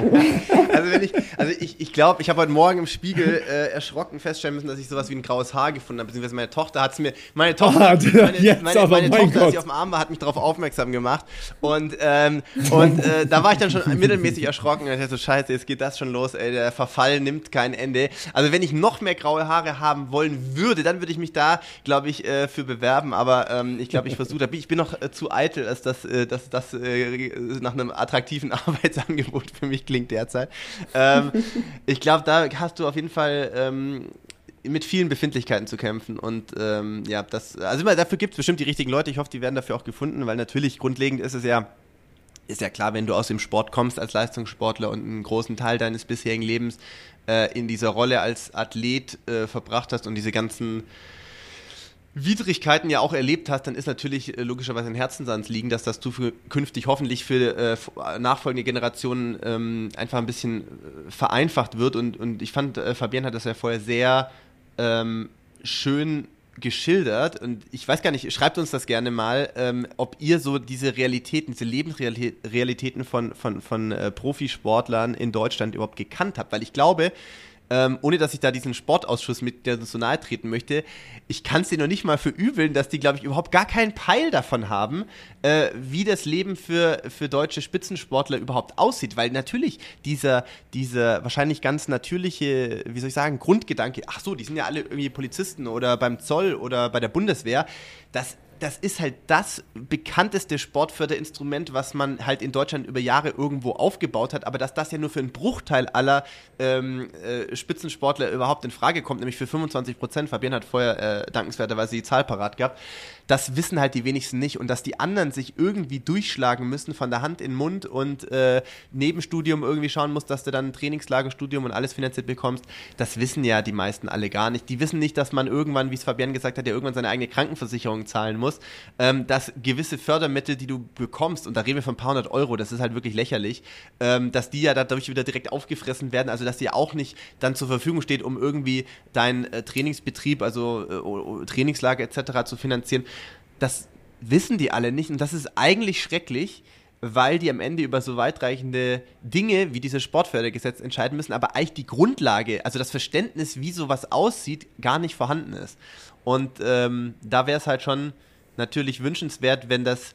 Also ich glaube, ich habe heute Morgen im Spiegel erschrocken feststellen müssen, dass ich sowas wie ein graues Haar gefunden habe, beziehungsweise meine Tochter hat es mir, meine Tochter, als sie auf dem Arm war, hat mich darauf aufmerksam gemacht und da war ich dann schon mittelmäßig erschrocken und ich dachte so, scheiße, jetzt geht das schon los, ey, der Verfall nimmt kein Ende. Also wenn ich noch mehr graue Haare haben wollen würde, dann würde ich mich da, glaube ich, für bewerben, aber ich glaube, ich versuche, ich bin noch zu eitel, als dass das nach einem attraktiven Arbeitsangebot für mich klingt derzeit. Ich glaube, da hast du auf jeden Fall mit vielen Befindlichkeiten zu kämpfen und dafür gibt es bestimmt die richtigen Leute. Ich hoffe, die werden dafür auch gefunden, weil natürlich grundlegend ist ja klar, wenn du aus dem Sport kommst als Leistungssportler und einen großen Teil deines bisherigen Lebens in dieser Rolle als Athlet verbracht hast und diese ganzen Widrigkeiten ja auch erlebt hast, dann ist natürlich logischerweise ein Herzensans liegen, dass das künftig hoffentlich für nachfolgende Generationen einfach ein bisschen vereinfacht wird und ich fand, Fabienne hat das ja vorher sehr schön geschildert und ich weiß gar nicht, schreibt uns das gerne mal, ob ihr so diese Realitäten, diese Lebensrealitäten von Profisportlern in Deutschland überhaupt gekannt habt, weil ich glaube, ohne dass ich da diesen Sportausschuss mit der so nahe treten möchte, ich kann es dir noch nicht mal verübeln, dass die, glaube ich, überhaupt gar keinen Peil davon haben, wie das Leben für deutsche Spitzensportler überhaupt aussieht, weil natürlich dieser wahrscheinlich ganz natürliche, wie soll ich sagen, Grundgedanke, ach so, die sind ja alle irgendwie Polizisten oder beim Zoll oder bei der Bundeswehr, das ist halt das bekannteste Sportförderinstrument, was man halt in Deutschland über Jahre irgendwo aufgebaut hat, aber dass das ja nur für einen Bruchteil aller Spitzensportler überhaupt in Frage kommt, nämlich für 25%, Fabienne hat vorher dankenswerterweise die Zahl parat gehabt, das wissen halt die wenigsten nicht und dass die anderen sich irgendwie durchschlagen müssen von der Hand in den Mund und Nebenstudium irgendwie schauen musst, dass du dann ein Trainingslagerstudium und alles finanziert bekommst, das wissen ja die meisten alle gar nicht. Die wissen nicht, dass man irgendwann, wie es Fabienne gesagt hat, ja irgendwann seine eigene Krankenversicherung zahlen muss, dass gewisse Fördermittel, die du bekommst, und da reden wir von ein paar hundert Euro, das ist halt wirklich lächerlich, dass die ja dadurch wieder direkt aufgefressen werden, also dass die auch nicht dann zur Verfügung steht, um irgendwie deinen Trainingsbetrieb, also Trainingslager etc. zu finanzieren. Das wissen die alle nicht und das ist eigentlich schrecklich, weil die am Ende über so weitreichende Dinge wie dieses Sportfördergesetz entscheiden müssen, aber eigentlich die Grundlage, also das Verständnis, wie sowas aussieht, gar nicht vorhanden ist. Und da wäre es halt schon natürlich wünschenswert, wenn das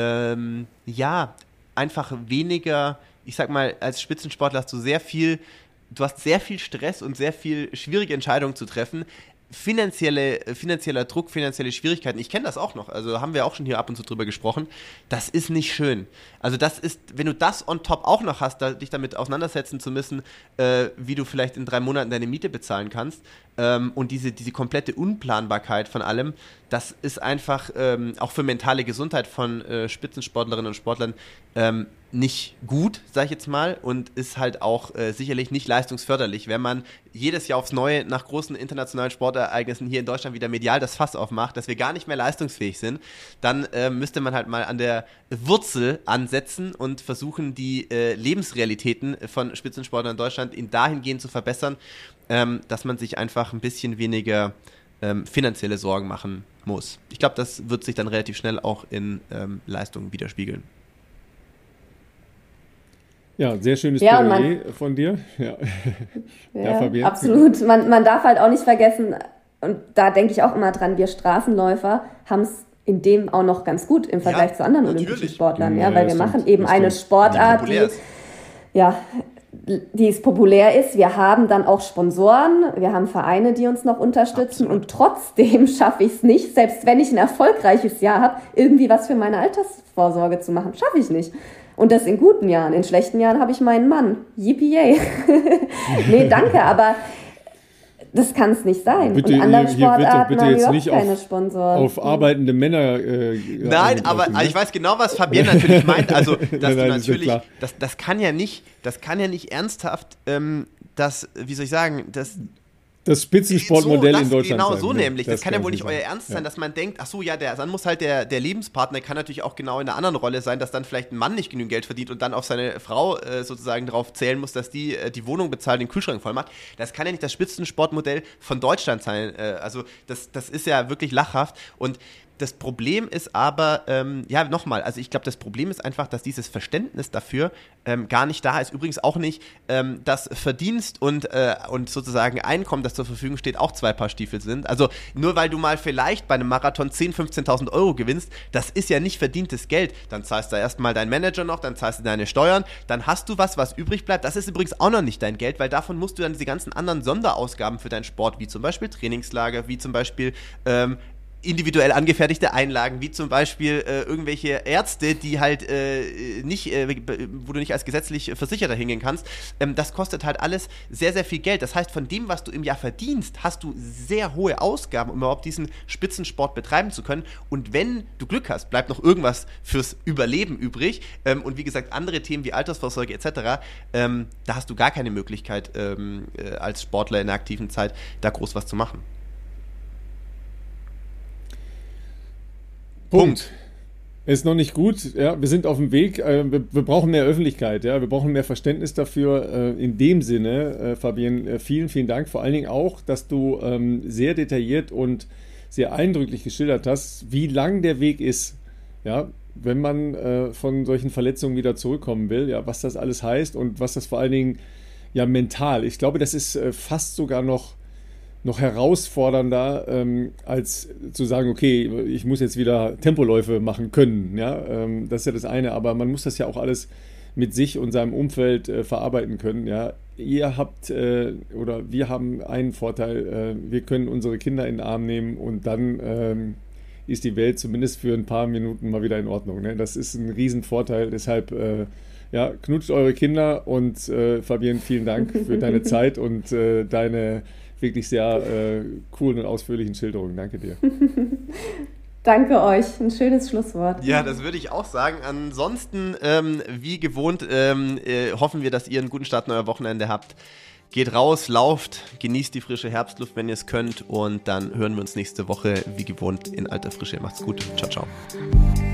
einfach weniger, ich sag mal, als Spitzensportler hast du hast sehr viel Stress und sehr viel schwierige Entscheidungen zu treffen. Finanzieller Druck, finanzielle Schwierigkeiten, ich kenne das auch noch, also haben wir auch schon hier ab und zu drüber gesprochen, das ist nicht schön. Also das ist, wenn du das on top auch noch hast, dich damit auseinandersetzen zu müssen, wie du vielleicht in 3 Monaten deine Miete bezahlen kannst und diese komplette Unplanbarkeit von allem, das ist einfach auch für mentale Gesundheit von Spitzensportlerinnen und Sportlern nicht gut, sag ich jetzt mal, und ist halt auch sicherlich nicht leistungsförderlich, wenn man jedes Jahr aufs Neue nach großen internationalen Sportereignissen hier in Deutschland wieder medial das Fass aufmacht, dass wir gar nicht mehr leistungsfähig sind, dann müsste man halt mal an der Wurzel ansetzen und versuchen, die Lebensrealitäten von Spitzensportlern in Deutschland dahingehend zu verbessern, dass man sich einfach ein bisschen weniger finanzielle Sorgen machen muss. Ich glaube, das wird sich dann relativ schnell auch in Leistungen widerspiegeln. Ja, sehr schönes Plädoyer von dir. Ja, Fabienne. Absolut. Man darf halt auch nicht vergessen, und da denke ich auch immer dran, wir Straßenläufer haben es in dem auch noch ganz gut im Vergleich zu anderen olympischen Sportlern, ja, weil wir machen eben eine Sportart, die es populär ist. Wir haben dann auch Sponsoren, wir haben Vereine, die uns noch unterstützen. Absolut. Und trotzdem schaffe ich es nicht, selbst wenn ich ein erfolgreiches Jahr habe, irgendwie was für meine Altersvorsorge zu machen. Schaffe ich nicht. Und das in guten Jahren. In schlechten Jahren habe ich meinen Mann. Yippie. Nee, danke, aber das kann es nicht sein. Bitte, und andere Sportarten haben überhaupt keine Sponsoren. Auf arbeitende Männer. Nein, aber ich weiß genau, was Fabienne natürlich meint. Also, dass du natürlich, das kann ja nicht ernsthaft, das Spitzensportmodell in Deutschland genau, sein. so nämlich. Das kann ja wohl nicht euer Ernst sein, dass man denkt, ach so, ja, dann muss halt der Lebenspartner, kann natürlich auch genau in einer anderen Rolle sein, dass dann vielleicht ein Mann nicht genügend Geld verdient und dann auf seine Frau sozusagen darauf zählen muss, dass die Wohnung bezahlt, den Kühlschrank voll macht. Das kann ja nicht das Spitzensportmodell von Deutschland sein. Also das ist ja wirklich lachhaft. Und das Problem ist aber, nochmal, also ich glaube, das Problem ist einfach, dass dieses Verständnis dafür gar nicht da ist. Übrigens auch nicht, dass Verdienst und sozusagen Einkommen, das zur Verfügung steht, auch 2 Paar Stiefel sind. Also nur weil du mal vielleicht bei einem Marathon 10.000, 15.000 Euro gewinnst, das ist ja nicht verdientes Geld. Dann zahlst du erstmal deinen Manager noch, dann zahlst du deine Steuern, dann hast du was übrig bleibt. Das ist übrigens auch noch nicht dein Geld, weil davon musst du dann diese ganzen anderen Sonderausgaben für deinen Sport, wie zum Beispiel Trainingslager, wie zum Beispiel individuell angefertigte Einlagen, wie zum Beispiel irgendwelche Ärzte, die halt wo du nicht als gesetzlich Versicherter hingehen kannst, das kostet halt alles sehr, sehr viel Geld. Das heißt, von dem, was du im Jahr verdienst, hast du sehr hohe Ausgaben, um überhaupt diesen Spitzensport betreiben zu können. Und wenn du Glück hast, bleibt noch irgendwas fürs Überleben übrig. Und wie gesagt, andere Themen wie Altersvorsorge etc., da hast du gar keine Möglichkeit, als Sportler in der aktiven Zeit da groß was zu machen. Punkt. Ist noch nicht gut. Ja, wir sind auf dem Weg. Wir brauchen mehr Öffentlichkeit. Ja, wir brauchen mehr Verständnis dafür. In dem Sinne, Fabienne, vielen, vielen Dank. Vor allen Dingen auch, dass du sehr detailliert und sehr eindrücklich geschildert hast, wie lang der Weg ist. Ja, wenn man von solchen Verletzungen wieder zurückkommen will. Ja, was das alles heißt und was das vor allen Dingen ja mental. Ich glaube, das ist fast sogar noch herausfordernder, als zu sagen, okay, ich muss jetzt wieder Tempoläufe machen können. Ja? Das ist ja das eine, aber man muss das ja auch alles mit sich und seinem Umfeld verarbeiten können. Ja? Ihr habt oder wir haben einen Vorteil, wir können unsere Kinder in den Arm nehmen und dann ist die Welt zumindest für ein paar Minuten mal wieder in Ordnung. Ne? Das ist ein Riesenvorteil, deshalb knutscht eure Kinder und Fabienne, vielen Dank für deine Zeit und deine wirklich sehr coolen und ausführlichen Schilderungen. Danke dir. Danke euch. Ein schönes Schlusswort. Ja, das würde ich auch sagen. Ansonsten, wie gewohnt, hoffen wir, dass ihr einen guten Start in euer Wochenende habt. Geht raus, lauft, genießt die frische Herbstluft, wenn ihr es könnt. Und dann hören wir uns nächste Woche, wie gewohnt, in alter Frische. Macht's gut. Ciao, ciao.